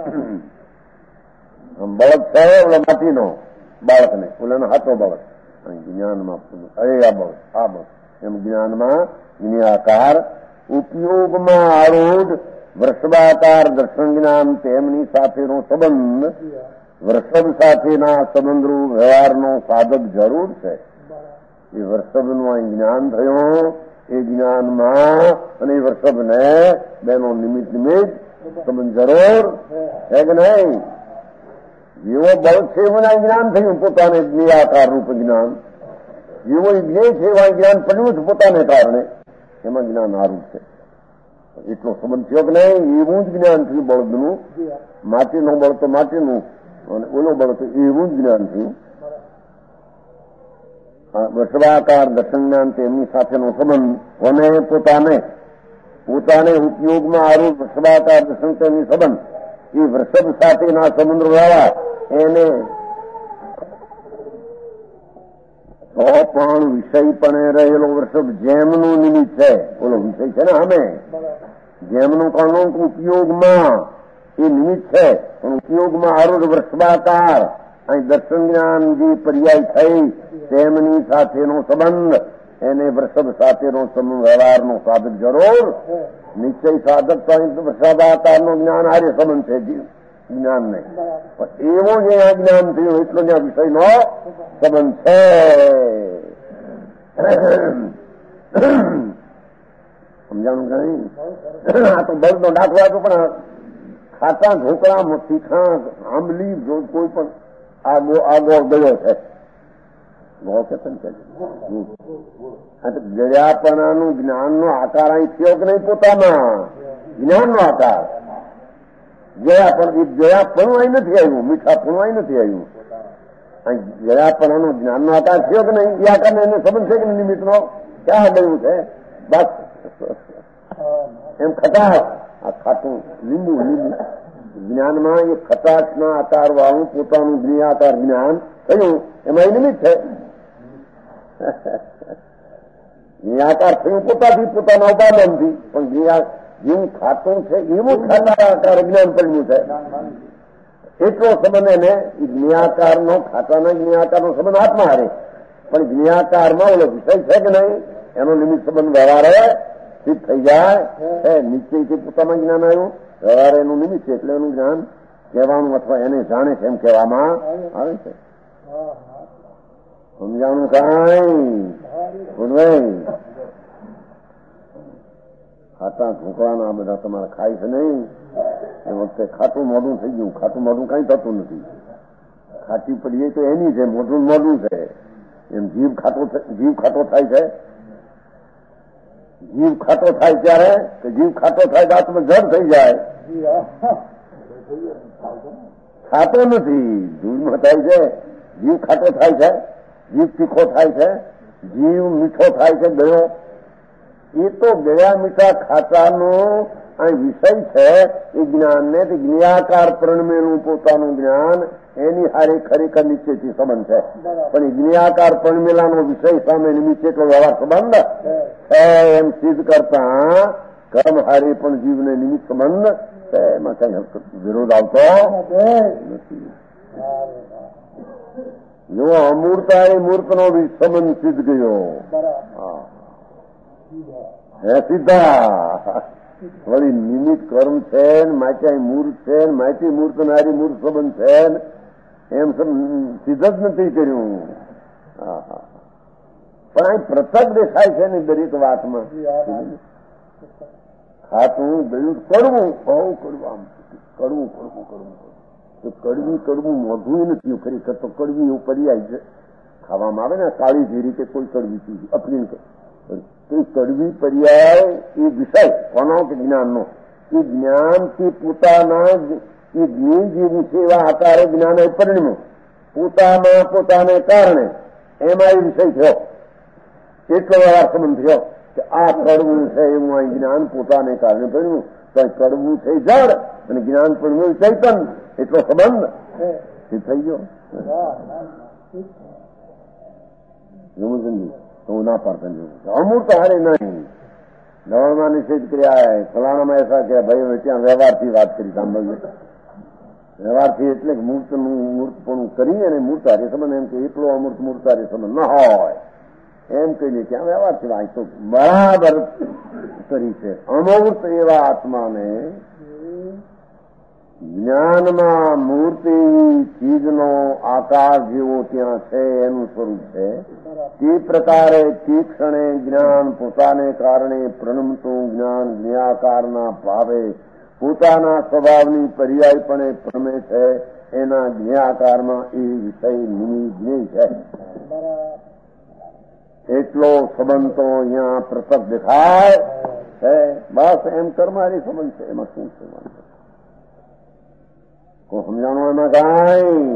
બળદ છે ઓલા માટીનો બાળકને, ઓલાનો હાથો બળદ. અહીં જ્ઞાનમાં અરે આ બળદ આ બળદ એમ જ્ઞાનમાં જ્ઞાકાર ઉપયોગમાં આરૂઢ વૃષભાકાર દર્શન જ્ઞાન તેમની સાથેનો સંબંધ વૃષભ સાથેના સંબંધરૂપ વ્યવહારનો સાધક જરૂર છે. એ વૃષભનું અહીં જ્ઞાન થયું, એ જ્ઞાનમાં અને એ વૃષભને બેનો નિમિત્ત નિમિત્ત સંબંધ જરૂર છે કે નહીં? જેવો બળ છે એવું જ્ઞાન થયું, પોતાને જ્ઞેયાકાર રૂપ જ્ઞાન. જેવો જ્ઞેય છે એવા જ્ઞાન પડ્યું છે પોતાને કારણે, એમાં જ્ઞાન આરૂપ છે. એટલો સંબંધ થયો કે નહીં? એવું જ જ્ઞાન થયું બળદનું. માટીનું બળ તો માટીનું, અને ઓલો બળ તો એવું જ જ્ઞાન થયું. વૃષભાકાર દર્શન જ્ઞાન તેમની સાથેનો સંબંધ, કોને? પોતાને પોતાને ઉપયોગમાં આરૂપ વૃષભાકાર દર્શન તેમની સંબંધ, એ વૃષભ સાથેના સંબંધ વ્યવહાર એને તો પણ વિષય પણ રહેલો વૃષભ જેમનું નિમિત્ત છે, ઓલો વિષય છે ને અમે જેમનું કાનૂન ઉપયોગમાં એ નિમિત્ત છે, પણ ઉપયોગમાં આરૂઢ વૃષભાકાર અહીં દર્શન જ્ઞાન જે પર્યાય થઈ તેમની સાથેનો સંબંધ, એને વૃષભ સાથેનો સંબંધ વ્યવહારનો સાધક જરૂર. નિશ્ચય સાધક તો અહીં વૃષભાકારનો જ્ઞાન આર્ય સંબંધ છે જ્ઞાન નહીં, પણ એવો જે આ જ્ઞાન થયું એટલો જ્યાં વિષયનો સંબંધ છે. સમજાણું કઈ? આ તો બળનો દાખલો હતો, પણ ખાટા ઢોકળા તીખા આંબલી કોઈ પણ આગો આગો ગયો છે. ગો કે ગળ્યાપણાનું જ્ઞાનનો આકાર અહીં થયો કે નહીં? પોતામાં જ્ઞાનનો આકાર ગળ્યાપણ, ગળ્યાપણું અહીં નથી આવ્યું, મીઠાપણું અહીં નથી આવ્યું. અહીં ગળ્યાપણાનો જ્ઞાનનો આકાર થયો કે નહીં? એ આકારને એને સંબંધ છે કે નિમિત્તનો ક્યાં ગયું છે? બસ એમ ખટાશ, આ ખાટું લીંબુ લીંબુ જ્ઞાનમાં એ ખટાશના આકાર વાળું પોતાનું જ્ઞાકાર જ્ઞાન થયું, એમાં એ નિમિત્ત છે. જ્ઞાકાર થયું પોતાથી, પોતાના ઉપાદાનથી, પણ જેવું ખાતું છે એવું ખાતા આકાર જ્ઞાન પડ્યું છે. એટલો સંબંધ એને જ્ઞાકારનો, ખાતાના જ્ઞાકારનો સંબંધ આત્મા હારે, પણ જ્ઞાકારમાં ઓલો વિષય છે કે નહીં એનો નિમિત્ત સંબંધ વ્યવહારે સિદ્ધ થઈ જાય. નિશ્ચયથી પોતામાં જ્ઞાન આવ્યું, વ્યવહાર એનું નિમિત્ત છે, એટલે એનું જ્ઞાન કહેવાનું અથવા એને જાણે છે એમ કહેવામાં આવે છે. સમજાણું કાંઈ? ખાટા ઢોકળાના આ બધા તમારે ખાય છે નહીં, એ વખતે ખાટું મોઢું થઈ ગયું. ખાટું મોઢું કઈ થતું નથી. ખાટી પડીએ તો એની છે, મોઢું મોઢું છે. એમ જીભ ખાટો જીભ ખાટો થાય છે. જીભ ખાટો થાય ત્યારે કે જીભ ખાટો થાય દાંતમાં જડ થઈ જાય. ખાટો નથી, દૂધમાં થાય છે. જીવ ખાટો થાય છે, જીવ તીખો થાય છે, જીવ મીઠો થાય છે. ગયો એ તો ગયા મીઠા ખાટાનો અહીં વિષય છે. એ જ્ઞાનને જ્ઞાકાર પ્રણમેલું પોતાનું જ્ઞાન એની હારે ખરેખર નિશ્ચયથી સંબંધ છે, પણ એ જ્ઞાકાર પ્રણમેલાનો વિષય સામે નિમિત્ત એટલો વ્યવહાર સંબંધ છે એમ સિદ્ધ કરતા કર્મ હારે પણ જીવને નિમિત્ત સંબંધ છે. એમાં કઈ વિરોધ આવતો નથી. જો અમૂર્તા એ મૂર્તનો સંબંધ સિદ્ધ ગયો. હે સીધા વળી નિમિત્ત કર્મ છે ને માટે મૂર્ત છે ને માટી મૂર્ત નારી મૂર્ત સંબંધ છે ને એમ સિદ્ધ જ નથી કર્યું. પણ અહીં પૃથક દેખાય છે ને દરેક વાતમાં. ખાતું ગયું કડવું, બહુ કડવું, આમ કડવું કડવું કડવું તો કડવી કડવું મોઢું નથી ખરેખર તો કડવી એવું પર્યાય છે. ખાવામાં આવે ને કાળી જીરી કે કોઈ કડવી ચીજ અફીણ તો કડવી પર્યાય એ વિષય કોનો કે જ્ઞાનનો. એ જ્ઞાનથી પોતાના એ જ્ઞાન જેવું છે એવા આકારે જ્ઞાન એ પરિણમ્યું. પોતામાં પોતાને કારણે એમાં એ વિષય થયો. એટલો વ્યવહાર સંબંધ થયો કે આ કડવું છે એવું આ જ્ઞાન પોતાને કારણે પડ્યું. તો કડવું થઈ જડ અને જ્ઞાન પડવું ચૈતન, એટલો સંબંધ એ થઈ ગયો. હું ના પાડતા અમૂર્ત હારે નહીં. નવરમાં નિષેધ કર્યા, ફલાણામાં એસા કે ભાઈ ત્યાં વ્યવહારથી વાત કરી સાંભળીએ. વ્યવહારથી એટલે મૂર્તનું મૂર્તપણું કરી અને મૂર્ત હારે સંબંધ એમ કે એટલો અમૂર્ત મૂર્ત હારે સંબંધ ન હોય એમ કહીને ક્યાં વ્યવહાર છે? આ તો બરાબર કરી છે. અમૂર્ત એવા આત્માને જ્ઞાનમાં મૂર્તિ ચીજનો આકાર જેવો ત્યાં છે, એનું સ્વરૂપ છે. તે પ્રકારે તે ક્ષણે જ્ઞાન પોતાને કારણે પ્રણમતું જ્ઞાન જ્ઞાકારના ભાવે પોતાના સ્વભાવની પર્યાયપણે પ્રમે છે. એના જ્ઞાકારમાં એ વિષય નિમિજ્ઞેય છે. એટલો સંબંધ તો અહીંયા પ્રસક્ત દેખાય છે. બસ એમ કરમારી સંબંધ છે. એમાં શું છે? કોઈ સમજાણું એમાં કાંઈ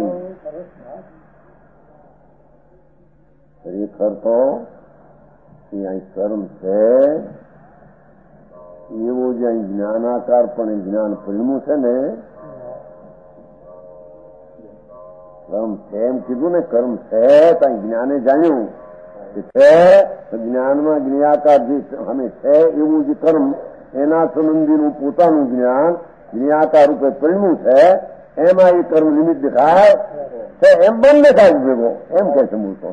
ખરેખર તો અહીં કર્મ છે એવું જે અહીં જ્ઞાનાકાર પણ જ્ઞાન પરિણ્યું છે ને, કર્મ છે એમ કીધું ને, કર્મ છે ત્યાં જ્ઞાને જાણ્યું કે છે. જ્ઞાનમાં જ્ઞાકાર જે અમે છે એવું જે કર્મ એના સંબંધીનું પોતાનું જ્ઞાન જ્ઞાકાર રૂપે પરિણ્યું છે. એમાં એ કર્મ નિમિત્ત દેખાય છે. એમ બંને થાય ભેગો એમ કે છે મૂળ તો.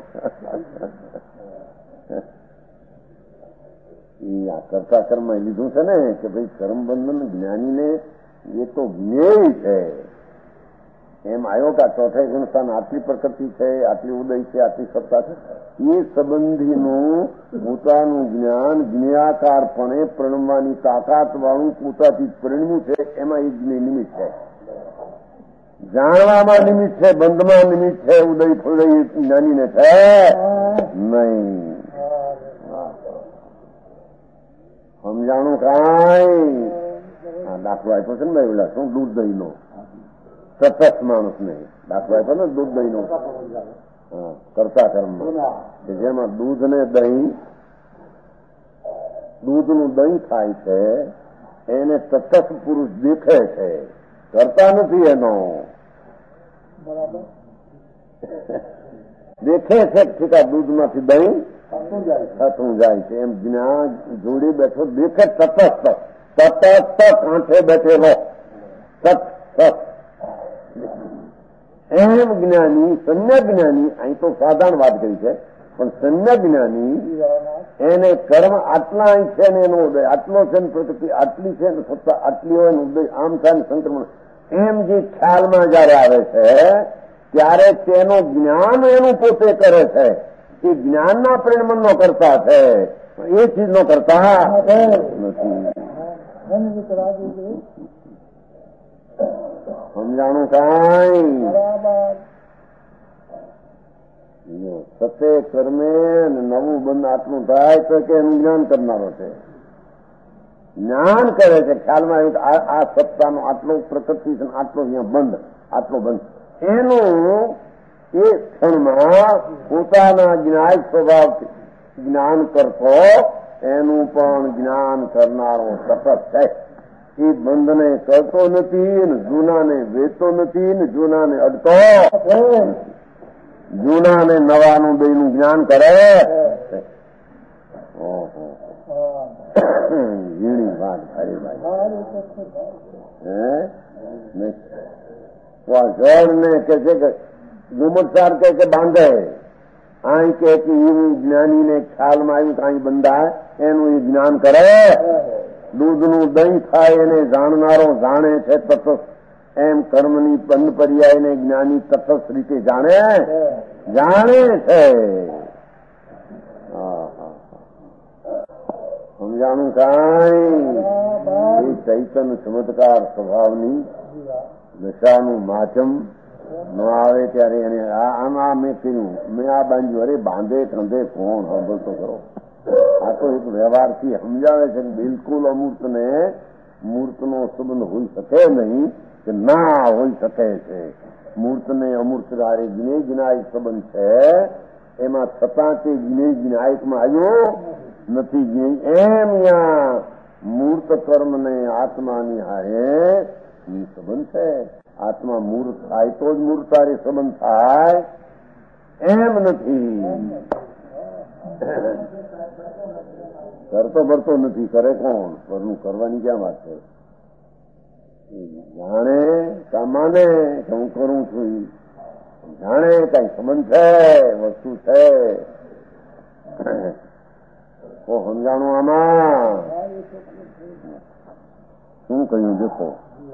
એ આ કરતા કર્મ લીધું છે ને કે ભાઈ કર્મ બંધન જ્ઞાનીને એ તો જ્ઞેય છે. એમ આવ્યો કે ચોથે ગુણસ્થાન આટલી પ્રકૃતિ છે, આટલી ઉદય છે, આટલી સત્તા છે. એ સંબંધીનું પોતાનું જ્ઞાન જ્ઞાકારપણે પ્રણમવાની તાકાત વાળું પોતાથી પરિણમ્યું છે. એમાં એ જ્ઞેય નિમિત્ત છે. જાણવામાં નિમિત્ત છે, બંધમાં નિમિત્ત છે, ઉદય ફુદય જ્ઞાનીને છે નહીં. સમજાણું કાંઈ? હા, દાખલો આપ્યો છે ને ભાઈ, ઓલા શું દૂધ દહીં નો તટસ્થ માણસ ને દાખલો આપ્યો ને દૂધ દહીં નો. હા, કરતા કર્મ કે જેમાં દૂધ ને દહીં, દૂધનું દહીં થાય છે, એને તટસ્થ પુરુષ દેખે છે, કરતા નથી એનો. દેખે છે ઠીકા દૂધમાંથી દહીં થતું જાય છે. એમ જ્ઞાન જોડી બેઠો દેખે તટસ્થ, તટસ્થ કાંઠે બેઠેલો તટસ્થ. એમ જ્ઞાની સંજ્ઞા જ્ઞાની, અહીં તો સાધારણ વાત કરી છે, પણ સંજ્ઞા જ્ઞાની એને કર્મ આટલા અહીં છે ને એનો ઉદય આટલો છે ને પ્રકૃતિ આટલી છે ને સત્તા આટલી હોય ને ઉદય આમ થાય ને સંક્રમણ એમ જે ખ્યાલમાં જયારે આવે છે ત્યારે તેનો જ્ઞાન એનું પોતે કરે છે. એ જ્ઞાનના પરિણમનનો કરતા છે, એ ચીજનો કરતા નથી. સમજાણું કાંઈ? સતે કર્મે નવું બંધ આટલું થાય તો કે એનું જ્ઞાન કરનારો છે. જ્ઞાન કરે છે, ખ્યાલમાં આવ્યું કે આ સત્તાનો આટલો પ્રકૃતિ છે, આટલો અહીંયા બંધ, આટલો બંધ. એનું એ ક્ષણમાં પોતાના જ્ઞાય સ્વભાવથી જ્ઞાન કરતો એનું પણ જ્ઞાન કરનારો સતત છે. એ બંધને કરતો નથી ને જૂનાને વેચતો નથી ને જૂનાને અડતો, જૂનાને નવાનું બેનું જ્ઞાન કરે. ઓહો, ઝીણી વાત ખરી ભાઈ. હે જળ ને કે છે કે ગુમટસાર કે કે બાંધે, અહીં કે એવું જ્ઞાનીને ખ્યાલમાં આવ્યું કે અહીં બંધાય એનું એ જ્ઞાન કરે. દૂધનું દહીં થાય એને જાણનારો જાણે છે તટસ્થ. એમ કર્મની બંધ પર્યાયને જ્ઞાની તટસ્થ રીતે જાણે જાણે છે. સમજાણું કાંઈ? એ ચૈતન્ય ચમત્કાર સ્વભાવની દશાનું માધ્યમ ન આવે ત્યારે એને આમાં મેં કહ્યું, મેં આ બાંધ્યું. અરે બાંધે કંધે કોણ સાંભળતો કરો? આ તો એક વ્યવહારથી સમજાવે છે કે બિલકુલ અમૂર્તને મૂર્તનો સંબંધ હોઈ શકે નહીં, કે ના હોઈ શકે છે. મૂર્તને અમૂર્ત હારે જ્ઞેય જ્ઞાયક સંબંધ છે. એમાં છતાં તે જ્ઞેય જ્ઞાયકમાં આવ્યો નથી. જ્ઞેય એમ ત્યાં મૂર્ત કર્મને આત્માની હારે સંબંધ છે. આત્મા મૂર્ત થાય તો જ મૂર્ત હારે સંબંધ થાય એમ નથી. કરતો ભરતો નથી, કરે કોણ? પરનું કરવાની ક્યાં વાત છે? જાણે કા માને કે હું કરું છું, જાણે કઈ સંબંધ છે, વસ્તુ છે. ઓ સમજાણું આમાં શું કહ્યું? દેખો,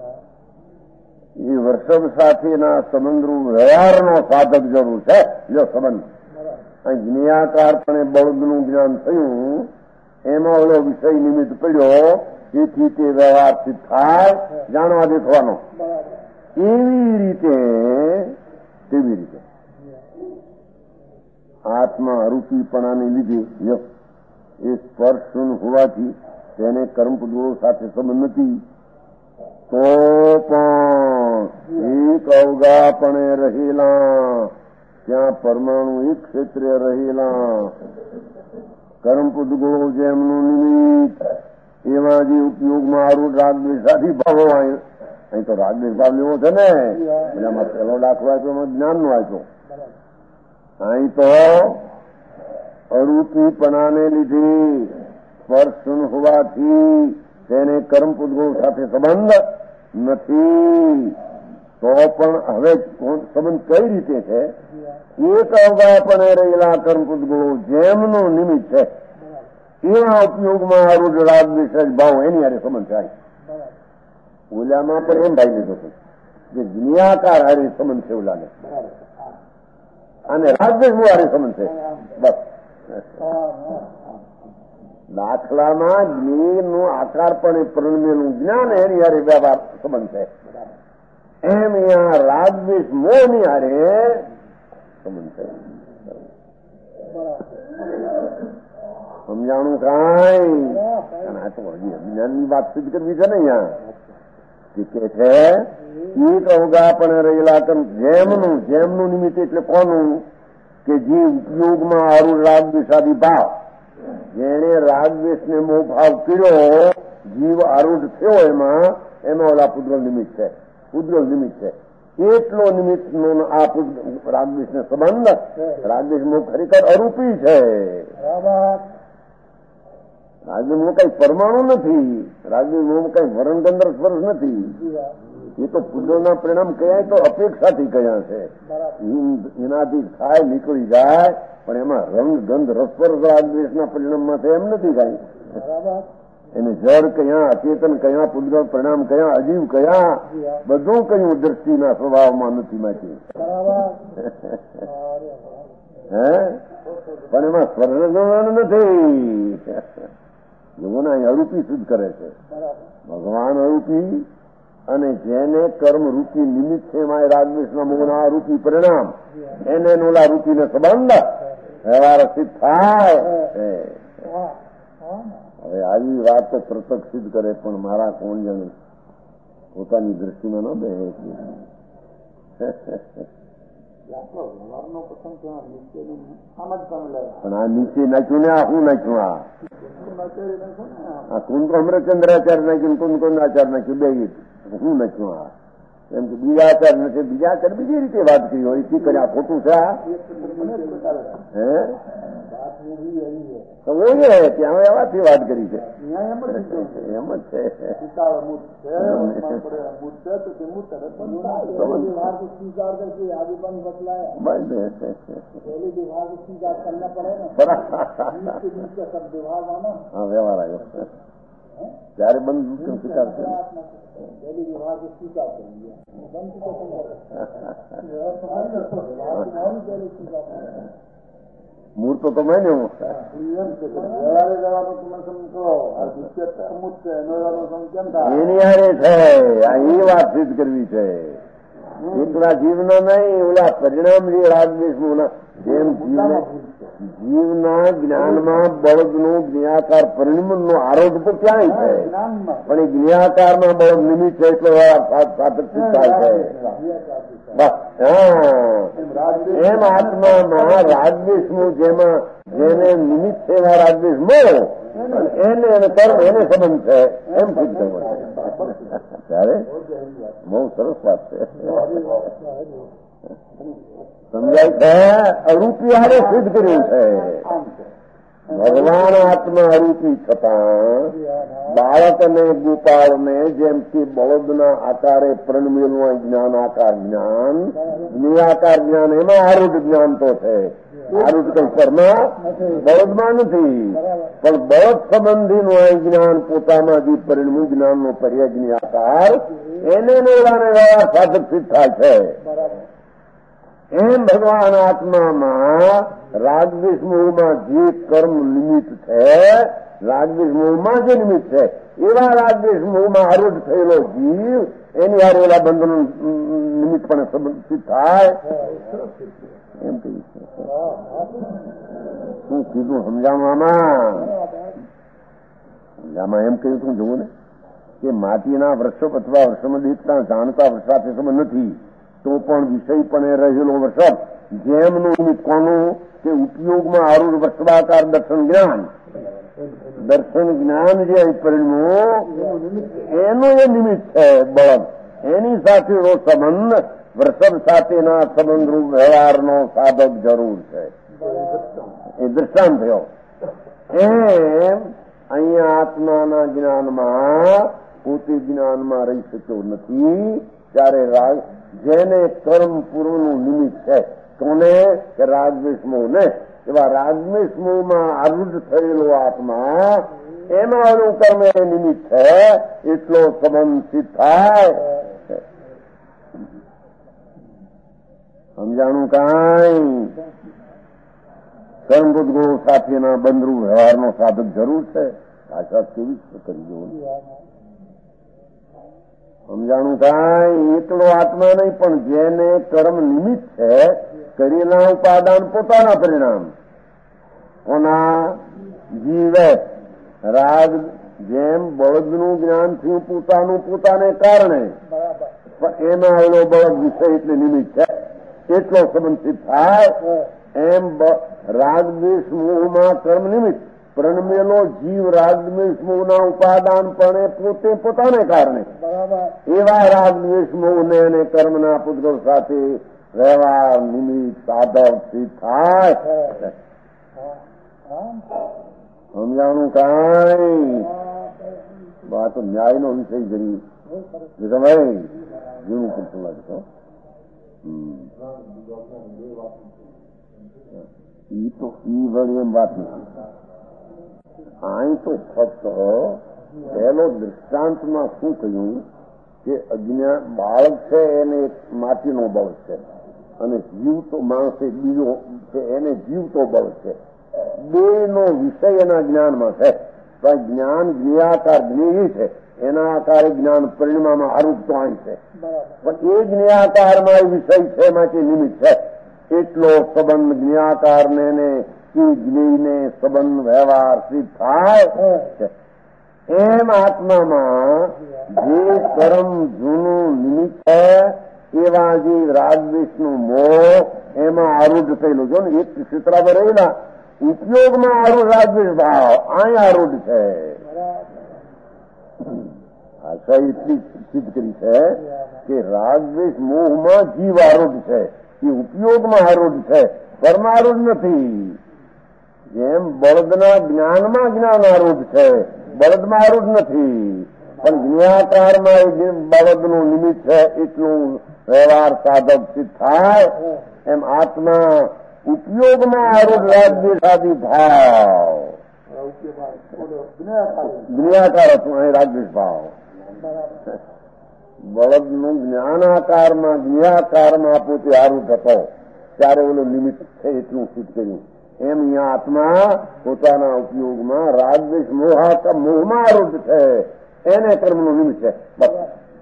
એ વર્ષમ સાથેના સંબંધનું વ્યવહારનો સાધક જરૂર છે. જો સંબંધ જ્ઞાકારપણે બળદનું જ્ઞાન થયું, એમાં ઓલો વિષય નિમિત્ત પડ્યો, તેથી તે વ્યવહારથી થાય જાણવા દેખવાનો. એવી રીતે તેવી રીતે આત્મા અરૂપીપણાને લીધે જો એ સ્પર્શ હોવાથી તેને કર્મપુદ્ગળો સાથે સંબંધ નથી, તો પણ એક અવગાપણે રહેલા, ત્યાં પરમાણુ એક ક્ષેત્રે રહેલા કર્મપુદ્ગળો જેમનું નિમિત્ત, એમાં જે ઉપયોગમાં આરૂઢ રાગદ્વેષાદી ભાવો, અહીં તો રાગદ્વેષ ભાવ લેવો છે ને, એમાં પહેલો દાખલો આપ્યો, એમાં જ્ઞાનનો આપ્યો. અહીં તો અરૂપીપણાને લીધે સ્પર્શ હોવાથી તેને કર્મપુદ્ગળો સાથે સંબંધ નથી, તો પણ હવે સંબંધ કઈ રીતે છે? એક અવગાપણે રહેલા કર્મપુદ્ગળો જેમનું નિમિત્ત છે, એવા ઉપયોગમાં આરૂઢ રાગદ્વેષ ભાવ, એની હારે સંબંધ થાય. ઓલામાં પણ એમ ભાઈ લીધો છે કે જ્ઞાકાર હારે સંબંધ છે ઓલાને, અને રાગદ્વેષ હારે સંબંધ છે. બસ દાખલામાં જ્ઞેયનું આકારપણે પરિણમેલું જ્ઞાન એની હારે વ્યવહાર સંબંધ છે. એમ અહીંયા રાગદ્વેષ મોહની હારે સંબંધ છે. સમજાણું કાંઈ? આ તો હજી અજ્ઞાનની વાત સિદ્ધ કરવી છે ને અહીંયા. કે છે એક અવગાપણે રહેલા કર્મ જેમનું જેમનું નિમિત્ત એટલે કોનું? કે જે ઉપયોગમાં આરૂઢ રાગદ્વેષાદી ભાવ, જેને રાગદ્વેષને મોહ ભાવ કર્યો, જીવ આરૂઢ થયો એમાં, એમાં ઓલા પુદ્ગલ નિમિત્ત છે, પુદ્ગલ નિમિત્ત છે. એટલો નિમિત્તનો આ રાગદ્વેષને સંબંધ. રાગદ્વેષ મોહ ખરેખર અરૂપી છે. રાગદ્વેષ મોહ કઈ પરમાણુ નથી, રાગદ્વેષ મોહ કઈ વરણગંધર સ્પર્શ નથી. એ તો પુદ્ગલના પરિણામ કયા તો અપેક્ષાથી કયા છે, એનાથી થાય નીકળી જાય, પણ એમાં રંગ ગંધ રસપર્શ રાગદ્વેષના પરિણામમાં છે એમ નથી કઈ. એને જળ કયા, અચેતન કયા, પુદ્ગલ પરિણામ કયા, અજીવ કયા, બધું કયું દ્રષ્ટિના સ્વભાવમાં નથી માંથી. હે પણ એમાં સ્વર્ણ નથી. લોકોને અહીં અરૂપી સિદ્ધ કરે છે. ભગવાન અરૂપી, અને જેને કર્મ રૂપી નિમિત્ત છે એમાં રાગદ્વેષના મોહના રૂપી પરિણામ, એને નોલા રૂપીને સંબંધ વ્યવહાર સિદ્ધ થાય. હવે આવી વાત તો પ્રત્યક્ષ સિદ્ધ કરે, પણ મારા કોણ જાણે પોતાની દ્રષ્ટિમાં ન બે. પણ આ નીચે નાખ્યું ને આ શું નાખ્યું? આ કુંદ અમરચંદ્રાચાર્ય નાખ્યું, કુંદ કુંદાચાર્ય નાખ્યું, બે શું નાખ્યું? આ એમ કે બીજા આચાર નથી, બીજા આચાર બીજી રીતે વાત કરી હોય, એથી કરી આ ખોટું છે. હે ત્યાં એવાથી વાત કરી છે, એમ જ છે. હા વ્યવહાર આવ્યો ત્યારે બંધ સ્વીકાર છે. મૂર્તો તો મેં ને એની હારે છે. એ વાત સિદ્ધ કરવી છે. એકલા જીવના નહીં, ઓલા પરિણામ જે રાગદ્વેષ જેમ જીવને જીવના જ્ઞાનમાં બળદનું જ્ઞાકાર પરિણામનો આરોપ તો ક્યાંય છે, પણ એ જ્ઞાકારમાં બળદ નિમિત્ત છે એટલે સાધક સિદ્ધ થાય છે. બસ એમ આત્મામાં રાગદ્વેષનું જેમાં જેને નિમિત્ત છે એવા રાગદ્વેષ મળો, એને એને કર્મ એને સંબંધ છે એમ સિદ્ધ કરવો છે. ત્યારે બહુ સરસ વાત છે. સમજાય છે? અરૂપી હારે સિદ્ધ કર્યું છે. ભગવાન આત્મા અરૂપી છતાં બાળક અને ગોપાળને જેમ કે બળદના આકારે પ્રણમેલું જ્ઞાન આકાર જ્ઞાન, નિરાકાર જ્ઞાન, એમાં આરૂઢ જ્ઞાન તો છે. આરૂઢ કઈ પરમાં બળદમાં નથી, પણ બળદ સંબંધીનું આ જ્ઞાન પોતામાં જે પરિણમું જ્ઞાનનો પર્યાજની આકાર એને એવાને એવા સાધક સિદ્ધ થાય છે. એમ ભગવાન આત્મામાં રાગદ્વેષ મોહમાં જે કર્મ નિમિત્ત છે, રાગદ્વેષ મોહમાં જે નિમિત્ત છે એવા રાગદ્વેષ મોહમાં આરૂઢ થયેલો જીવ એની હારેલા બંધનો નિમિત્ત પણ સંબંધિત થાય એમ કહ્યું છે. શું કીધું સમજાવવામાં? સમજામાં એમ કહ્યું તું જોવું ને કે માટીના વૃક્ષો અથવા વૃક્ષોમાં દેખતા જાણતા વૃક્ષાથી સંબંધ નથી, તો પણ વિષય પણ રહેલો વૃષભ જેમનું નિમિત્ત કોનું કે ઉપયોગમાં આરૂઢ વૃષભાકાર દર્શન જ્ઞાન, દર્શન જ્ઞાન જે પરિણમું એનું એ નિમિત્ત છે બળદ. એની સાથેનો સંબંધ વૃષભ સાથેના સંબંધરૂપ વ્યવહારનો સાધક જરૂર છે. એ દ્રષ્ટાંત થયો. એમ અહીંયા આત્માના જ્ઞાનમાં પોતે જ્ઞાનમાં રહી શક્યો નથી ત્યારે રાગ જેને કર્મ પૂર્વનું નિમિત્ત છે કોને કે રાગદ્વેષ મોહ ને, એવા રાગદ્વેષ મોહમાં આરૂઢ થયેલો આત્મા એમાં એનું કર્મ એ નિમિત્ત છે એટલો સંબંધ સિદ્ધ થાય. સમજાણું કાંઈ? કર્મભૂત ગુણો સાથેના બંધરૂપ વ્યવહારનો સાધક જરૂર છે. ભાષા કેવી કરી જવું? સમજાણું કાંઈ? એકલો આત્મા નહીં પણ જેને કર્મ નિમિત્ત છે કરેલા ઉપાદાન પોતાના પરિણામ કોના જીવે રાગ જેમ બળદનું જ્ઞાન થયું પોતાનું પોતાને કારણે પણ એમાં આવેલો બળદ વિષય એટલે નિમિત્ત છે એટલો સંબંધિત થાય. એમ રાગદ્વેષ મોહમાં કર્મ નિમિત્ત પ્રણમેલો જીવ રાગદ્વેષ મોહના ઉપાદાન પણ પોતે પોતાને કારણે એવા રાગદ્વેષ મોહને અને કર્મના પુદ્ગલ સાથે વ્યવહાર નિમિત્ત સાધક સિદ્ધ થાય. સમજાણું કાંઈ? આ તો ન્યાયનો વિષય જરી તમે જીવનું પૂછું લાગતો ઈ તો ઈ વળી એમ વાત નથી. અહીં તો ફક્ત પહેલો દૃષ્ટાંતમાં શું કહ્યું કે અજ્ઞાન બાળક છે એને માટીનો બળ છે અને જીવતો માણસ એક બીજો છે એને જીવતો બળ છે. બે નો વિષય એના જ્ઞાનમાં છે પણ જ્ઞાન જ્ઞેયાકાર જ્ઞેય છે એના આકારે જ્ઞાન પરિણામમાં આરૂઢ તો અહીં છે પણ એ જ્ઞેયાકારમાં એ વિષય છે માટે નિમિત્ત છે એટલો સંબંધ જ્ઞેયાકારને ને એ જ્ઞેયને સંબંધ વ્યવહાર સિદ્ધ થાય. એમ આત્મામાં જે કર્મ જૂનું નિમિત્ત છે એવા જે રાગદ્વેષનું મોહ એમાં આરૂઢ થયેલું જો ને એક ક્ષેત્રમાં રહેલા ઉપયોગમાં આરૂઢ રાગદ્વેષ ભાવ અહીં આરૂઢ છે. આશા એટલી સિદ્ધ કરી છે કે રાગદ્વેષ મોહમાં જીવ આરૂઢ છે એ ઉપયોગમાં આરૂઢ છે પરમારૂઢ નથી. જેમ બળદના જ્ઞાનમાં જ્ઞાન આરૂઢ છે બળદમાં આરૂઢ નથી પણ જ્ઞાતારમાં એ બળદનું નિમિત્ત છે એટલું વ્યવહાર સાધક સિદ્ધ થાય. એમ આત્મા ઉપયોગમાં આરૂઢ રાગદ્વેષાદી ભાવ જ્ઞાકાર હતું અહીં રાગદ્વેષ ભાવ બળદનું જ્ઞાનાકારમાં જ્ઞાકારમાં પોતે આરૂઢ હતો ત્યારે ઓલો નિમિત્ત છે એટલું સિદ્ધ કર્યું. એમ અહીંયા આત્મા પોતાના ઉપયોગમાં રાગદ્વેષ મોહા મોહમાં આરૂઢ છે એને કર્મનું નિમિત્ત છે. બસ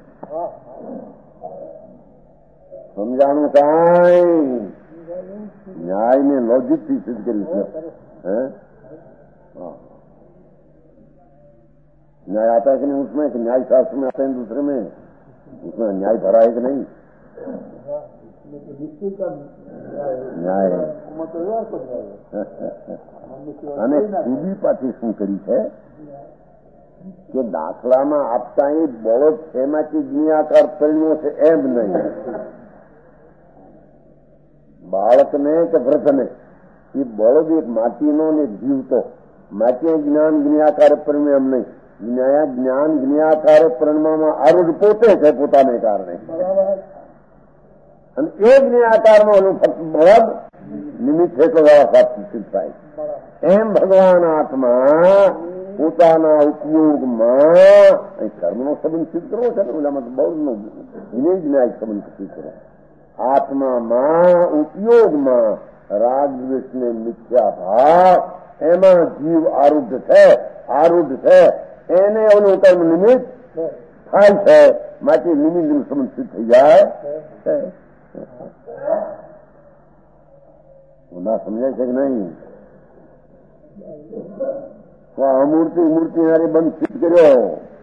સમજાણું કાંઈ? न्याय ने लॉजिक भी सिद्ध करी है। न्याय आता है कि नहीं उसमें, कि न्याय शास्त्र में आता है दूसरे में, उसमें न्याय भरा है कि नहीं? ન્યાય અને બીજી પાછી શું કરી છે કે દાખલામાં આપતા એ બળદ શેમાંથી જ્ઞાકાર પરિણ્યો છે એમ નહીં, બાળકને કે વૃદ્ધને એ બળદ એક માટીનો ને જીવતો માટી જ્ઞાન જ્ઞાકાર પરિણ્યો એમ નહીં, જ્ઞાન જ્ઞાકાર પરિણમાં આરૂઢ પોતે છે પોતાને કારણે, અને એ જ્ઞાકારમાં ફક્ત બળદ નિમિત્ત છે તો વ્યવસ્થા સિદ્ધ થાય. એમ ભગવાન આત્મા પોતાના ઉપયોગમાં કર્મનો સંબંધ સિદ્ધ કરવો છે ને, ઓલામાં તો બહુ ઇમેજ ન્યાય સંબંધ સિદ્ધ કરવો. આત્મામાં ઉપયોગમાં રાગદ્વેષને મિથ્યા ભાવ એમાં જીવ આરૂઢ છે, આરૂઢ છે, એને ઓલું કર્મ નિમિત્ત થાય છે. માટે નિમિત્તનું સંબંધ સિદ્ધ થઈ જાય છે. ના સમજાય છે કે નહીં? અમૂર્તિ મૂર્તિ હારે બંધ સિદ્ધ કર્યો.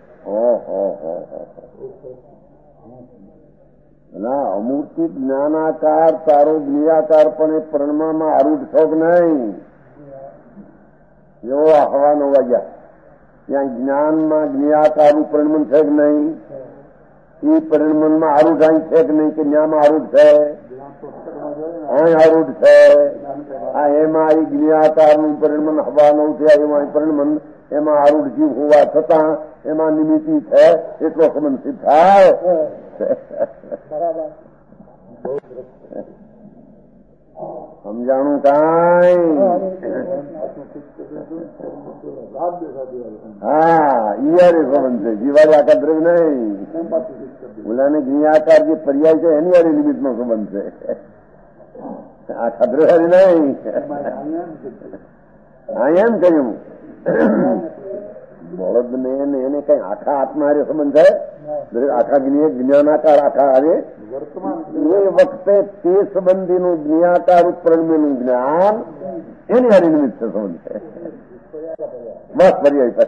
ના અમૂર્તિ જ્ઞાનાકાર તારો જ્ઞેયાકાર પણ એ પરણમાં આરૂઢ છો કે નહીં? એવો હવા નવ વાગ્યા ત્યાં જ્ઞાનમાં જ્ઞેયાકારનું પરિણમન છે કે નહીં? એ પરિણમનમાં આરૂઢ અહીં છે કે નહીં? કે જ્ઞાનમાં આરૂઢ છે? અહીં આરૂઢ છે. આ એમાં એ જ્ઞેયાકારનું પરિણમન હવા નવ થયા એમાં પરિણમન એમાં આરૂઢ જીવ હોવા છતાં એમાં નિમિત્તિ છે એટલો સંબંધ સિદ્ધ થાય. સમજાણું કાંઈ? હા ઈયારે સંબંધ છે, જીવારી આકાર દ્રવ્ય નહીં. ઓલાને જ્ઞાકાર જે પર્યાય છે એની વાળી નિમિત્ત નો સંબંધ છે, આખા દ્રવ્ય નહીં. હા એમ કહ્યું બળદ ને એને કઈ આખા આત્મા હારે સંબંધ છે? આખા જ્ઞાનાકાર આખા હારે એ વખતે તે સંબંધીનું જ્ઞાકાર પરિણમેલું જ્ઞાન એની હારી નિમિત્ત સંબંધ છે. બસ પર્યાય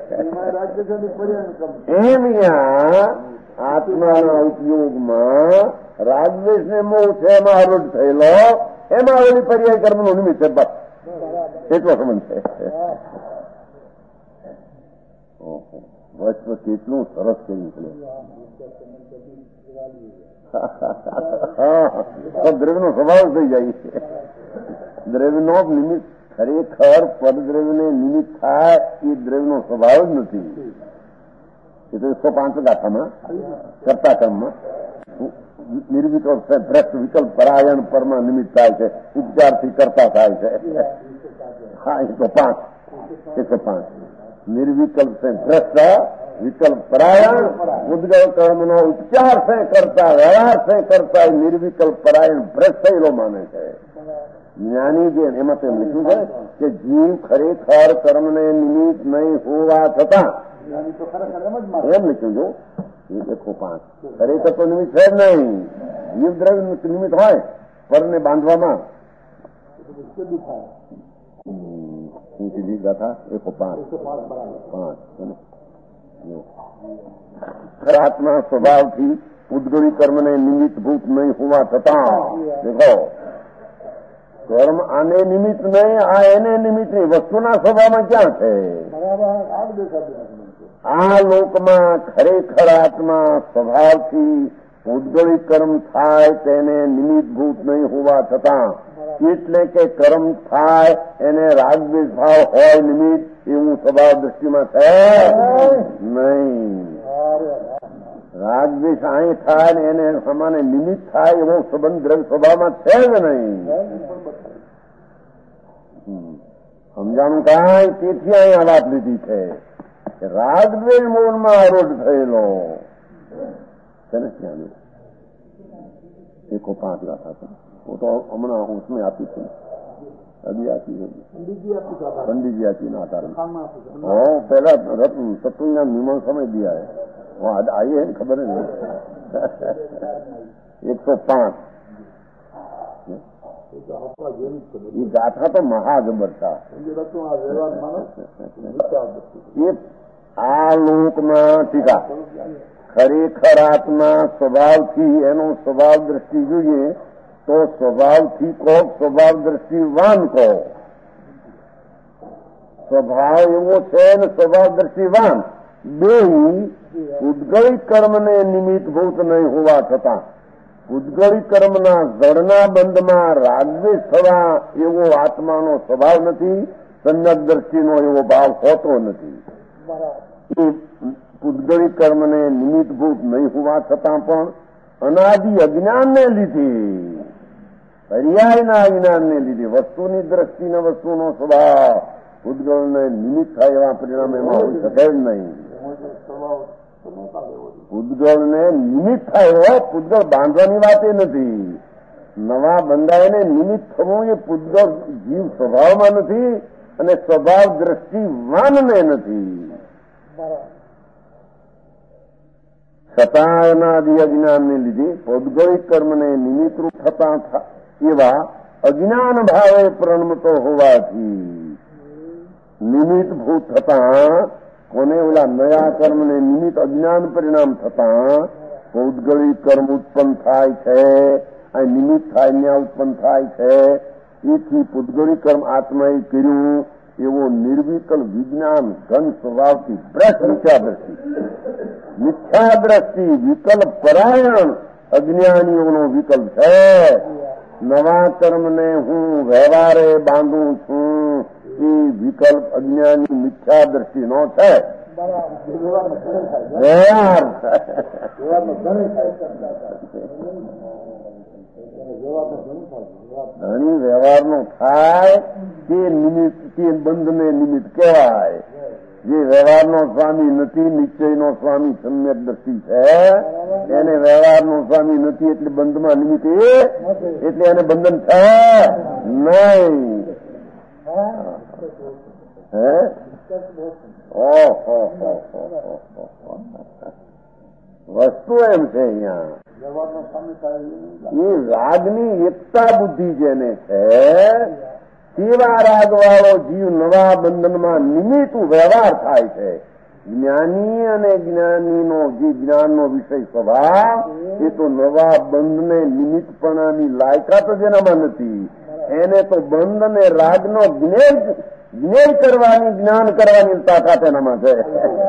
એમ આત્માના ઉપયોગમાં રાગદ્વેષ ને મોહ છે એમાં આરૂઢ થયેલો એમાં આવેલી પર્યાય કર્મનો નિમિત્ત છે. બસ એટલો સંબંધ છે. વસ્તુ કેટલું સરસ કર્યું છે. દ્રવ્યનો સ્વભાવ થઈ જાય છે. દ્રવ્યનો નિમિત્ત ખરેખર પરદ્રવ્યને નિમિત્ત થાય એ દ્રવ્યનો સ્વભાવ જ નથી. એ તો એકસો પાંચ ગાથામાં કરતા કર્મમાં નિર્વિકલ્પ છે, ભ્રષ્ટ વિકલ્પ પરાયણ પરમાં નિમિત્ત થાય છે, ઉપચારથી કરતા થાય છે. હા એકસો પાંચ એકસો પાંચ નિર્વિકલ્પ છે, ભ્રષ્ટ વિકલ્પ પરાયણ ઉદ્ગલ કર્મનો ઉપચાર છે કરતા, વ્યવહાર છે કરતા નિર્વિકલ્પ પરાયણ ભ્રષ્ટ થયેલો માને છે. જ્ઞાની જે એમાં તેમ લખ્યું છે કે જીવ ખરેખર કર્મને નિમિત્ત નહીં હોવા છતાં એમ લખ્યું જો એકસો પાંચ ખરેખર તો નિમિત્ત છે જ નહીં. જીવ દ્રવ્ય નિમિત્ત હોય પરને બાંધવામાં ગાથા એકસો પાંચ પાંચ ખરાત્મા સ્વભાવથી ઉદ્ગળી કર્મને નિમિત્તભૂત નહીં હોવા છતાં દેખો કર્મ આને નિમિત્ત નહીં, આ એને નિમિત્ત નહીં. વસ્તુના સ્વભાવમાં ક્યાં છે? આ લોકમાં ખરેખર આત્મા સ્વભાવથી ઉદ્ગળી કર્મ થાય તેને નિમિત્તભૂત નહીં હોવા છતાં, એટલે કે કર્મ થાય એને રાગદ્વેષ ભાવ હોય નિમિત્ત એવું સ્વભાવ દ્રષ્ટિમાં છે નહીં. રાગદ્વેષ અહીં થાય ને એને સમાને નિમિત્ત થાય એવો સંબંધ દ્રવ્ય સ્વભાવમાં છે જ નહીં. સમજાણું કાંઈ? તેથી અહીંયા વાત લીધી છે કે રાગદ્વેષ મૂળમાં આરોઢ થયેલો છે ને ત્યાં એકો પાંચ ગાથા છે. હું તો હમણાં ઉસમે આપી છું, અભી આપી છે પંડિતજી આપી ના આધાર પહેલા સત્સંગના નિમણ સમય દિયા है वहाँ आइए खबर है एक सौ पांच ये गाथा तो महाजबर था. આ લોકમાં ટીકા ખરેખર આત્મા સ્વભાવથી એનો સ્વભાવ દ્રષ્ટિ જોઈએ તો સ્વભાવથી કહો, સ્વભાવ દ્રષ્ટિવાન કહો. સ્વભાવ એવો છે ને સ્વભાવ દ્રષ્ટિવાન બે ઉદ્ગળી કર્મને નિમિત્તભૂત નહીં હોવા છતાં ઉદ્ગળી કર્મના જળના બંધમાં રાગદ્વેષ થવા એવો આત્માનો સ્વભાવ નથી, સંજ્ઞક દ્રષ્ટિનો એવો ભાવ હોતો નથી. એ ઉદ્ગળી કર્મને નિમિત્તભૂત નહીં હોવા છતાં પણ અનાદિ અજ્ઞાનને લીધે પર્યાયના અજ્ઞાનને લીધે વસ્તુની દ્રષ્ટિને વસ્તુનો સ્વભાવ પૂતગળને નિમિત્ત થાય એવા પરિણામ એમાં હોઈ શકે જ નહીં. પૂતગળને નિમિત્ત થાય એવો પૂતગળ બાંધવાની વાત એ નથી. નવા બંધાયને નિમિત્ત થવું એ પૂતગળ જીવ સ્વભાવમાં નથી અને સ્વભાવ દ્રષ્ટિવાનને નથી. છતાં એના આદિ અજ્ઞાનને લીધે પૌદ્ગલિક કર્મને નિમિત્તરૂપ થતા એવા અજ્ઞાન ભાવે પ્રણમતો હોવાથી નિમિત્તભૂત થતા કોને ઓલા નયા કર્મને નિમિત્ત અજ્ઞાન પરિણામ થતા પૌદ્ગલિક કર્મ ઉત્પન્ન થાય છે. આ નિમિત્ત થાય ત્યાં ઉત્પન્ન થાય છે. એથી પૌદ્ગલિક કર્મ આત્માએ કર્યું એવો નિર્વિકલ વિજ્ઞાન ઘન સ્વભાવથી ભ્રષ્ટ મિથ્યા દ્રષ્ટિ મિથ્યા દ્રષ્ટિ વિકલ્પ પરાયણ અજ્ઞાનીઓનો વિકલ્પ છે. નવા કર્મને હું વ્યવહારે બાંધું છું એ વિકલ્પ અજ્ઞાની મિથ્યા દ્રષ્ટિનો છે. વ્યવહાર ઘણી વ્યવહારનો થાય તે નિમિત્ત તે બંધને નિમિત્ત કહેવાય. જે વ્યવહારનો સ્વામી નથી નિશ્ચયનો સ્વામી સમ્યક દ્રષ્ટિ છે એને વ્યવહારનો સ્વામી નથી એટલે બંધમાં નિમિત્ત એટલે એને બંધન છે નહીં. હે ઓહો વસ્તુ એમ છે અહીંયા એ રાગની એકતા બુદ્ધિ જેને છે તેવા રાગવાળો જીવ નવા બંધનમાં નિમિત્ત વ્યવહાર થાય છે. જ્ઞાની અને જ્ઞાનીનો જે જ્ઞાનનો વિષય સ્વભાવ એ તો નવા બંધને નિમિત્તપણાની લાયકાત જ એનામાં નથી. એને તો બંધ અને રાગનો જ્ઞેય જ્ઞેય કરવાની જ્ઞાન કરવાની તાકાત એનામાં છે.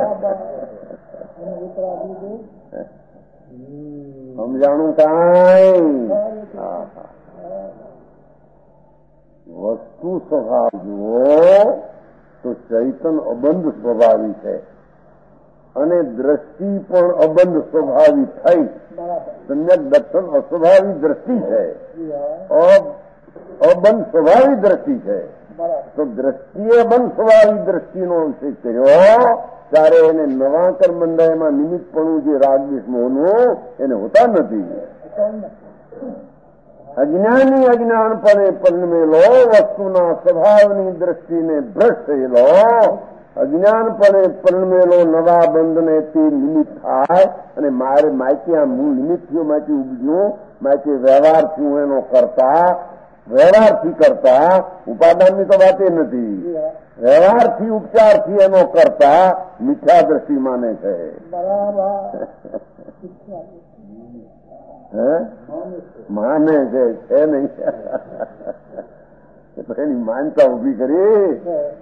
સમજાણું કાંઈ વસ્તુ સ્વભાવ જુઓ તો ચૈતન અબંધ સ્વભાવી છે અને દ્રષ્ટિ પણ અબંધ સ્વભાવી થઈ. સમ્યક દર્શન અસ્વભાવી દ્રષ્ટિ છે, અબંધ સ્વભાવી દ્રષ્ટિ છે. તો દ્રષ્ટિએ બંધ સ્વભાવી દ્રષ્ટિનો વિષય કર્યો ત્યારે એને નવા કર્મ બંધાયમાં નિમિત્તપણું જે રાગદ્વેષ મોહનું એને હોતા નથી. અજ્ઞાની અજ્ઞાનપણે પન્મેલો વસ્તુના સ્વભાવની દ્રષ્ટિને ભ્રષ્ટ થયેલો અજ્ઞાનપણે પન્મેલો નવા બંધને તે નિમિત્ત થાય અને મારે માયકે હું નિમિત્ત થયો માયકે ઉપજ્યું માયકે વ્યવહાર થયું એનો કરતા વ્યવહારથી કરતા ઉપાદાનની તો વાત એ નથી. વ્યવહારથી ઉપચારથી એનો કરતા મિથ્યા દ્રષ્ટિ માને છે. હે માને છે છે નહીં એની માનતા ઉભી કરી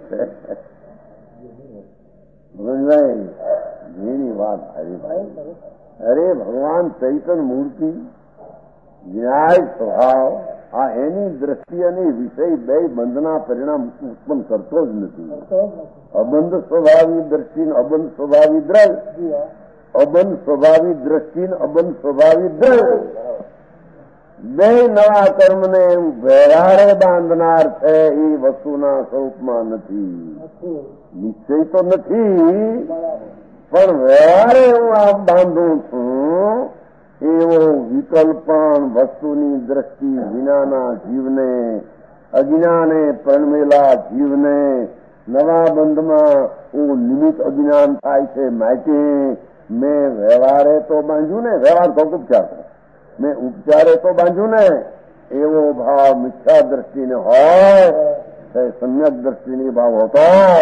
એની વાત હરિભાઈ. અરે ભગવાન ચૈતન મૂર્તિ ન્યાય સ્વભાવ આ એની દ્રષ્ટિ અને વિષય બે બંધના પરિણામ ઉત્પન્ન કરતો જ નથી. અબંધ સ્વભાવી દ્રષ્ટિ અબંધ સ્વભાવી દ્રવ્ય અબંધ સ્વભાવી દ્રષ્ટિ અબંધ સ્વભાવી દ્રવ્ય બે નવા કર્મને વ્યવહારે બાંધનાર છે એ વસ્તુના સ્વરૂપમાં નથી. નિશ્ચય તો નથી પણ વ્યવહારે હું આ બાંધું છું એવો વિકલ્પ પણ વસ્તુની દ્રષ્ટિ વિનાના જીવને અજ્ઞાને પરણમેલા જીવને નવા બંધમાં હું નિમિત્ત અજ્ઞાન થાય છે. માટે મેં વ્યવહારે તો બાંધ્યું ને વ્યવહાર તો ઉપચાર મેં ઉપચારે તો બાંધ્યું ને એવો ભાવ મિથ્યા દ્રષ્ટિને હોય સમ્યક દ્રષ્ટિની ભાવ હોતો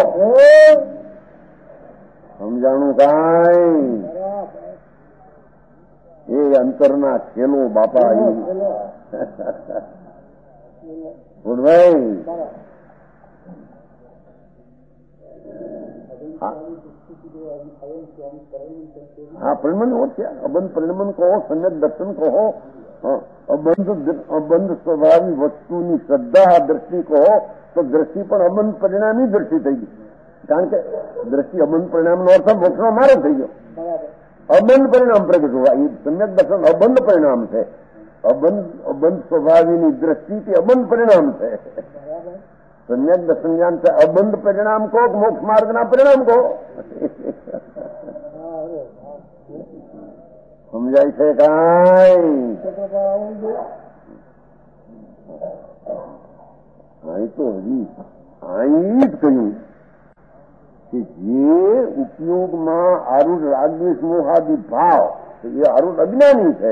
સમજાણું કાંઈ એ અંતરના ખેલો બાપા ગુડભાઈ હા પરિણમન ઓળખ્યા અબંધ પરિણમન કહો સમ્યક દર્શન કહો અબંધ અબંધ સ્વભાવી વસ્તુની શ્રદ્ધા દ્રષ્ટિ કહો તો દ્રષ્ટિ પણ અબંધ પરિણામની દ્રષ્ટિ થઈ ગઈ. કારણ કે દ્રષ્ટિ અબંધ પરિણામનો અર્થ મોક્ષનો મારો થઈ ગયો. અબંધ પરિણામ પ્રગટ હોવા એ સમ્યક દર્શન અબંધ પરિણામ છે. અબંધ અબંધ સ્વભાવીની દ્રષ્ટિથી અબંધ પરિણામ છે. સમ્યક દર્શન જ્ઞાન છે અબંધ પરિણામ કહો કે મોક્ષ માર્ગના પરિણામ કહો. સમજાય છે કાંઈ? અહીં તો હજી અહીં જ કહ્યું કે જે ઉપયોગમાં આરૂઢ રાગદ્વેષ મોહાદી ભાવ એ આરૂઢ અજ્ઞાની છે,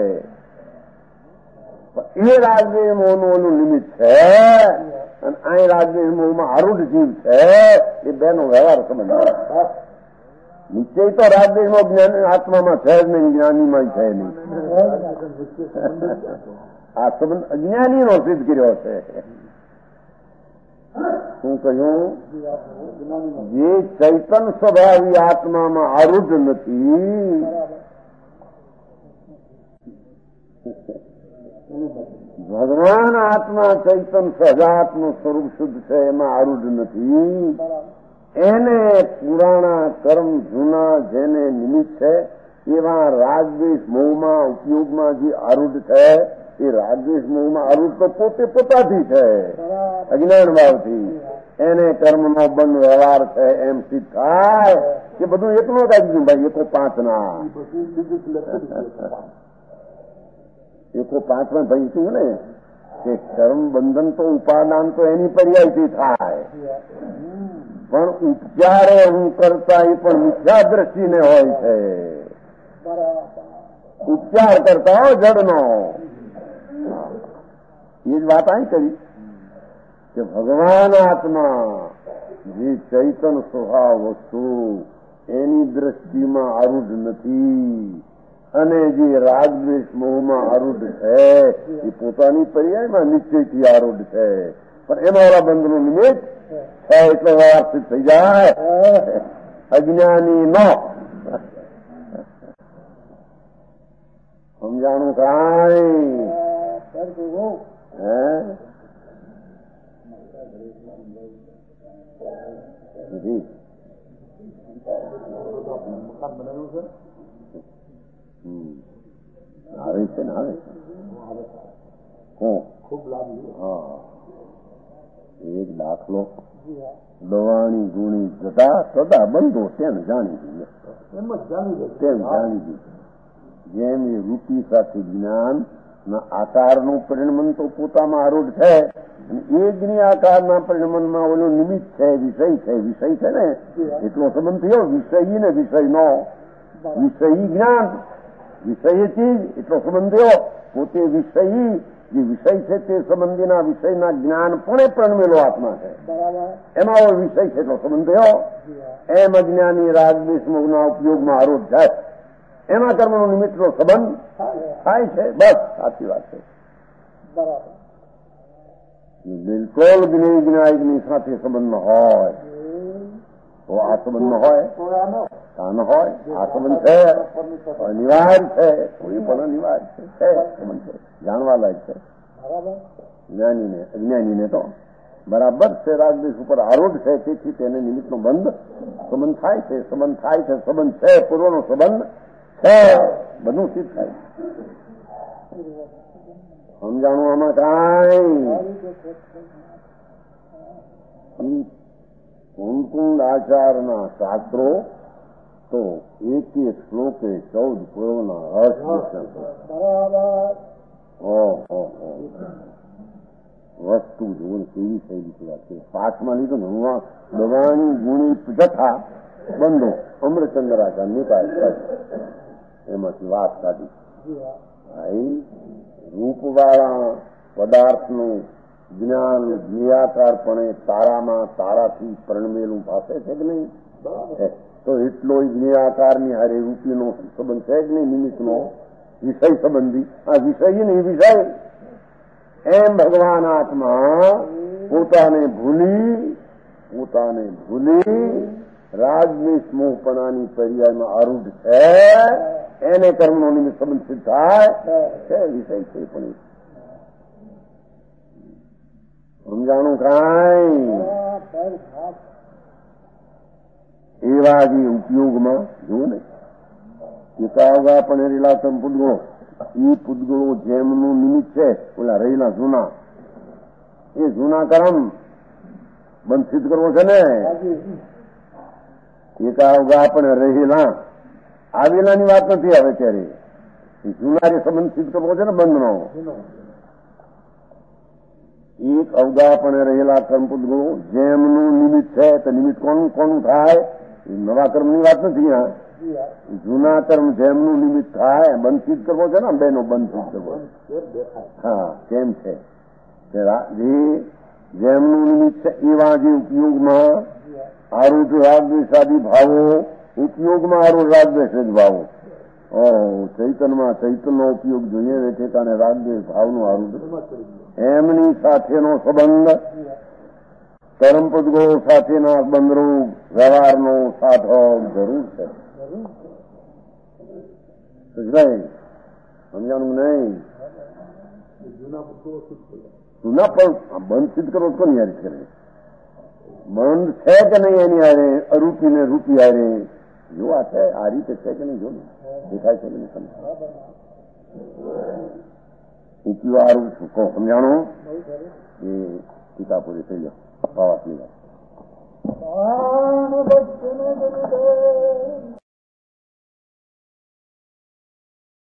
એ રાગદ્વેષ મોહનું ઓનું નિમિત્ત છે, અને અહીં રાગદ્વેષ મોહમાં આરૂઢ જીવ છે. એ બેનો વ્યવહાર સમજ. નિશ્ચય તો રાગદ્વેષ જ્ઞાન આત્મામાં છે જ નહીં, જ્ઞાનીમાં છે નહીં. આ સંબંધ અજ્ઞાનીનો સિદ્ધ કર્યો છે. શું કહ્યું? જે ચૈતન સ્વભાવી આત્મામાં આરૂઢ નથી, ભગવાન આત્મા ચૈતન સજાતનું સ્વરૂપ શુદ્ધ છે, એમાં આરૂઢ નથી. એને પુરાણા કર્મ જૂના જેને નિમિત્ત છે એવા રાગદ્વેષ મોહમાં ઉપયોગમાં જે આરૂઢ છે, એ રાગદ્વેષ મોહમાં આરૂઢ તો પોતે પોતાથી છે, અજ્ઞાન ભાવથી. એને કર્મનો બંધ વ્યવહાર છે એમ સિદ્ધ થાય કે બધું એકલો કાઢી દીધું ભાઈ. એકો પાંચ ના એકો પાંચમાં ભાઈ શું ને કે કર્મ બંધન તો ઉપાદાન તો એની પર્યાયથી થાય, પણ ઉપચારે હું કરતા એ પણ મિથ્યા દ્રષ્ટિને હોય છે. ઉપચાર કરતા હો જડનો. એ જ વાત અહીં કરી કે ભગવાન આત્મા જે ચૈતન સ્વભાવ વસ્તુ એની દ્રષ્ટિમાં આરૂઢ નથી, અને જે રાગદ્વેષ મોહમાં આરૂઢ છે એ પોતાની પર્યાયમાં નિશ્ચયથી આરૂઢ છે. પણ એમાં ઓલા બંધનું નિમિત્ત છે એટલે વ્યવસ્થિત થઈ જાય. અજ્ઞાની નો સમજાણું કાંઈ? હે આવે છે ને આવે ખૂબ લાભ. હા, એક દાખલો દવાણી ગુણી જતા સદા બંધો તેમ જાણી દઈએ, તેમ જાણી દઈએ. જેમ એ રૂપી સાથે જ્ઞાન ના આકારનું પરિણમન તો પોતામાં આરૂઢ છે, અને એ જ ની આકારના પરિણમનમાં ઓલું નિમિત્ત છે, વિષય છે. વિષય છે ને એટલો સંબંધ થયો વિષયી ને વિષય નો. વિષયી જ્ઞાન, વિષય ચીજ એટલો સંબંધ થયો. પોતે વિષયી જે વિષય છે તે સંબંધીના વિષયના જ્ઞાન પણ પ્રણમેલો આત્મા છે, એમાં ઓલો વિષય છે એટલો સંબંધ થયો. એમ અજ્ઞાની રાગદ્વેષ મોહના ઉપયોગમાં આરૂઢ થાય, એમાં કર્મનો નિમિત્તનો સંબંધ થાય છે. બસ સાચી વાત છે. બિલકુલ જ્ઞેય જ્ઞાયકની સાથે સંબંધ ન હોય તો આ સંબંધ ન હોય, તા ન હોય. આ સંબંધ છે, અનિવાર્ય છે, કોઈ પણ અનિવાર્ય છે, સંબંધ છે, જાણવા લાયક છે. જ્ઞાનીને અજ્ઞાનીને તો બરાબર છે, રાગદ્વેષ ઉપર આરૂઢ છે, તેથી તેને નિમિત્તનો બંધ સંબંધ થાય છે. સંબંધ થાય છે, સંબંધ છે, પૂર્વનો સંબંધ છે, બધું સિદ્ધ થાય. સમજાણું આમાં કાંઈ? કુંકુંડ આચારના શાસ્ત્રો તો એક એક શ્લોકે ચૌદ પૂર્વના રહસ્ય વસ્તુ જોવું કેવી થઈ વાત છે. પાઠમાં લીધું ને હું દવાણી ગુણી જથા બંધો અમૃતચંદ્રાચાર નિકાય એમાંથી વાત કાઢી. ભાઈ રૂપવાળા પદાર્થનું જ્ઞાન જ્ઞેયાકારપણે તારામાં તારાથી પરણમેલું ભાષે છે કે નહીં? તો એટલો જ્ઞેયાકારની હારે રૂપીનો સંબંધ છે જ નહીં, નિમિત્તનો વિષય સંબંધી. આ વિષય ને વિષય એમ ભગવાન આત્મા પોતાને ભૂલી પોતાને ભૂલી રાગદ્વેષ મોહપણાની પર્યાયમાં આરૂઢ છે, એને કર્મનો નિમિત્ત સંબંધ સિદ્ધ થાય છે. વિષય છે પણ સમજાણું કાંઈ? એવા જે ઉપયોગમાં જુઓ ને એકાવગા પણ રીલાસમ પૂડગો એ પૂતગળો જેમનું નિમિત્ત છે ઓલા રહેલા જૂના, એ જૂના કર્મ બંધિત કરવો છે ને. એક અવગા આપણે રહેલા આવેલાની વાત નથી આવે ત્યારે, જૂના જે સંબંધિત કરવો છે ને બંધનો. એક અવગા પણ રહેલા કર્મ પૂતગળો જેમનું નિમિત્ત છે, તો નિમિત્ત કોનું કોનું થાય? નવા કર્મની વાત નથી. હા, જૂના કર્મ જેમનું નિમિત્ત થાય બંધિત કરવો છે ને, બેનો બંધિત કરવો. હા, કેમ છે જે જેમનું નિમિત્ત છે એવા જે ઉપયોગમાં આરૂઢ રાગદ્વેષાદી ભાવો, ઉપયોગમાં આરૂઢ રાગદ્વેષ ભાવો. ઓ ચૈતનમાં ચૈતનનો ઉપયોગ જોઈએ ને ઠેકાણે રાગદ્વેષ ભાવનો આરૂઢ, એમની સાથેનો સંબંધ કર્મપદગો સાથેના બંધરૂપ વ્યવહારનો સાધક જરૂર છે. સમજાણું નહીં? જૂના પણ બંધ સિદ્ધ કરો કોની યાદ કરે? બંધ છે કે નહીં એની હારે, અરૂપી ને રૂપી હારે જો આ છે, આ રીતે છે કે નહીં જો ને દેખાય છે કે નહીં સમજ ઉપયોગ આરું શું કહો સમજાણું? એ ટીકા પૂરી થઈ ગયો. પાવાસની વાત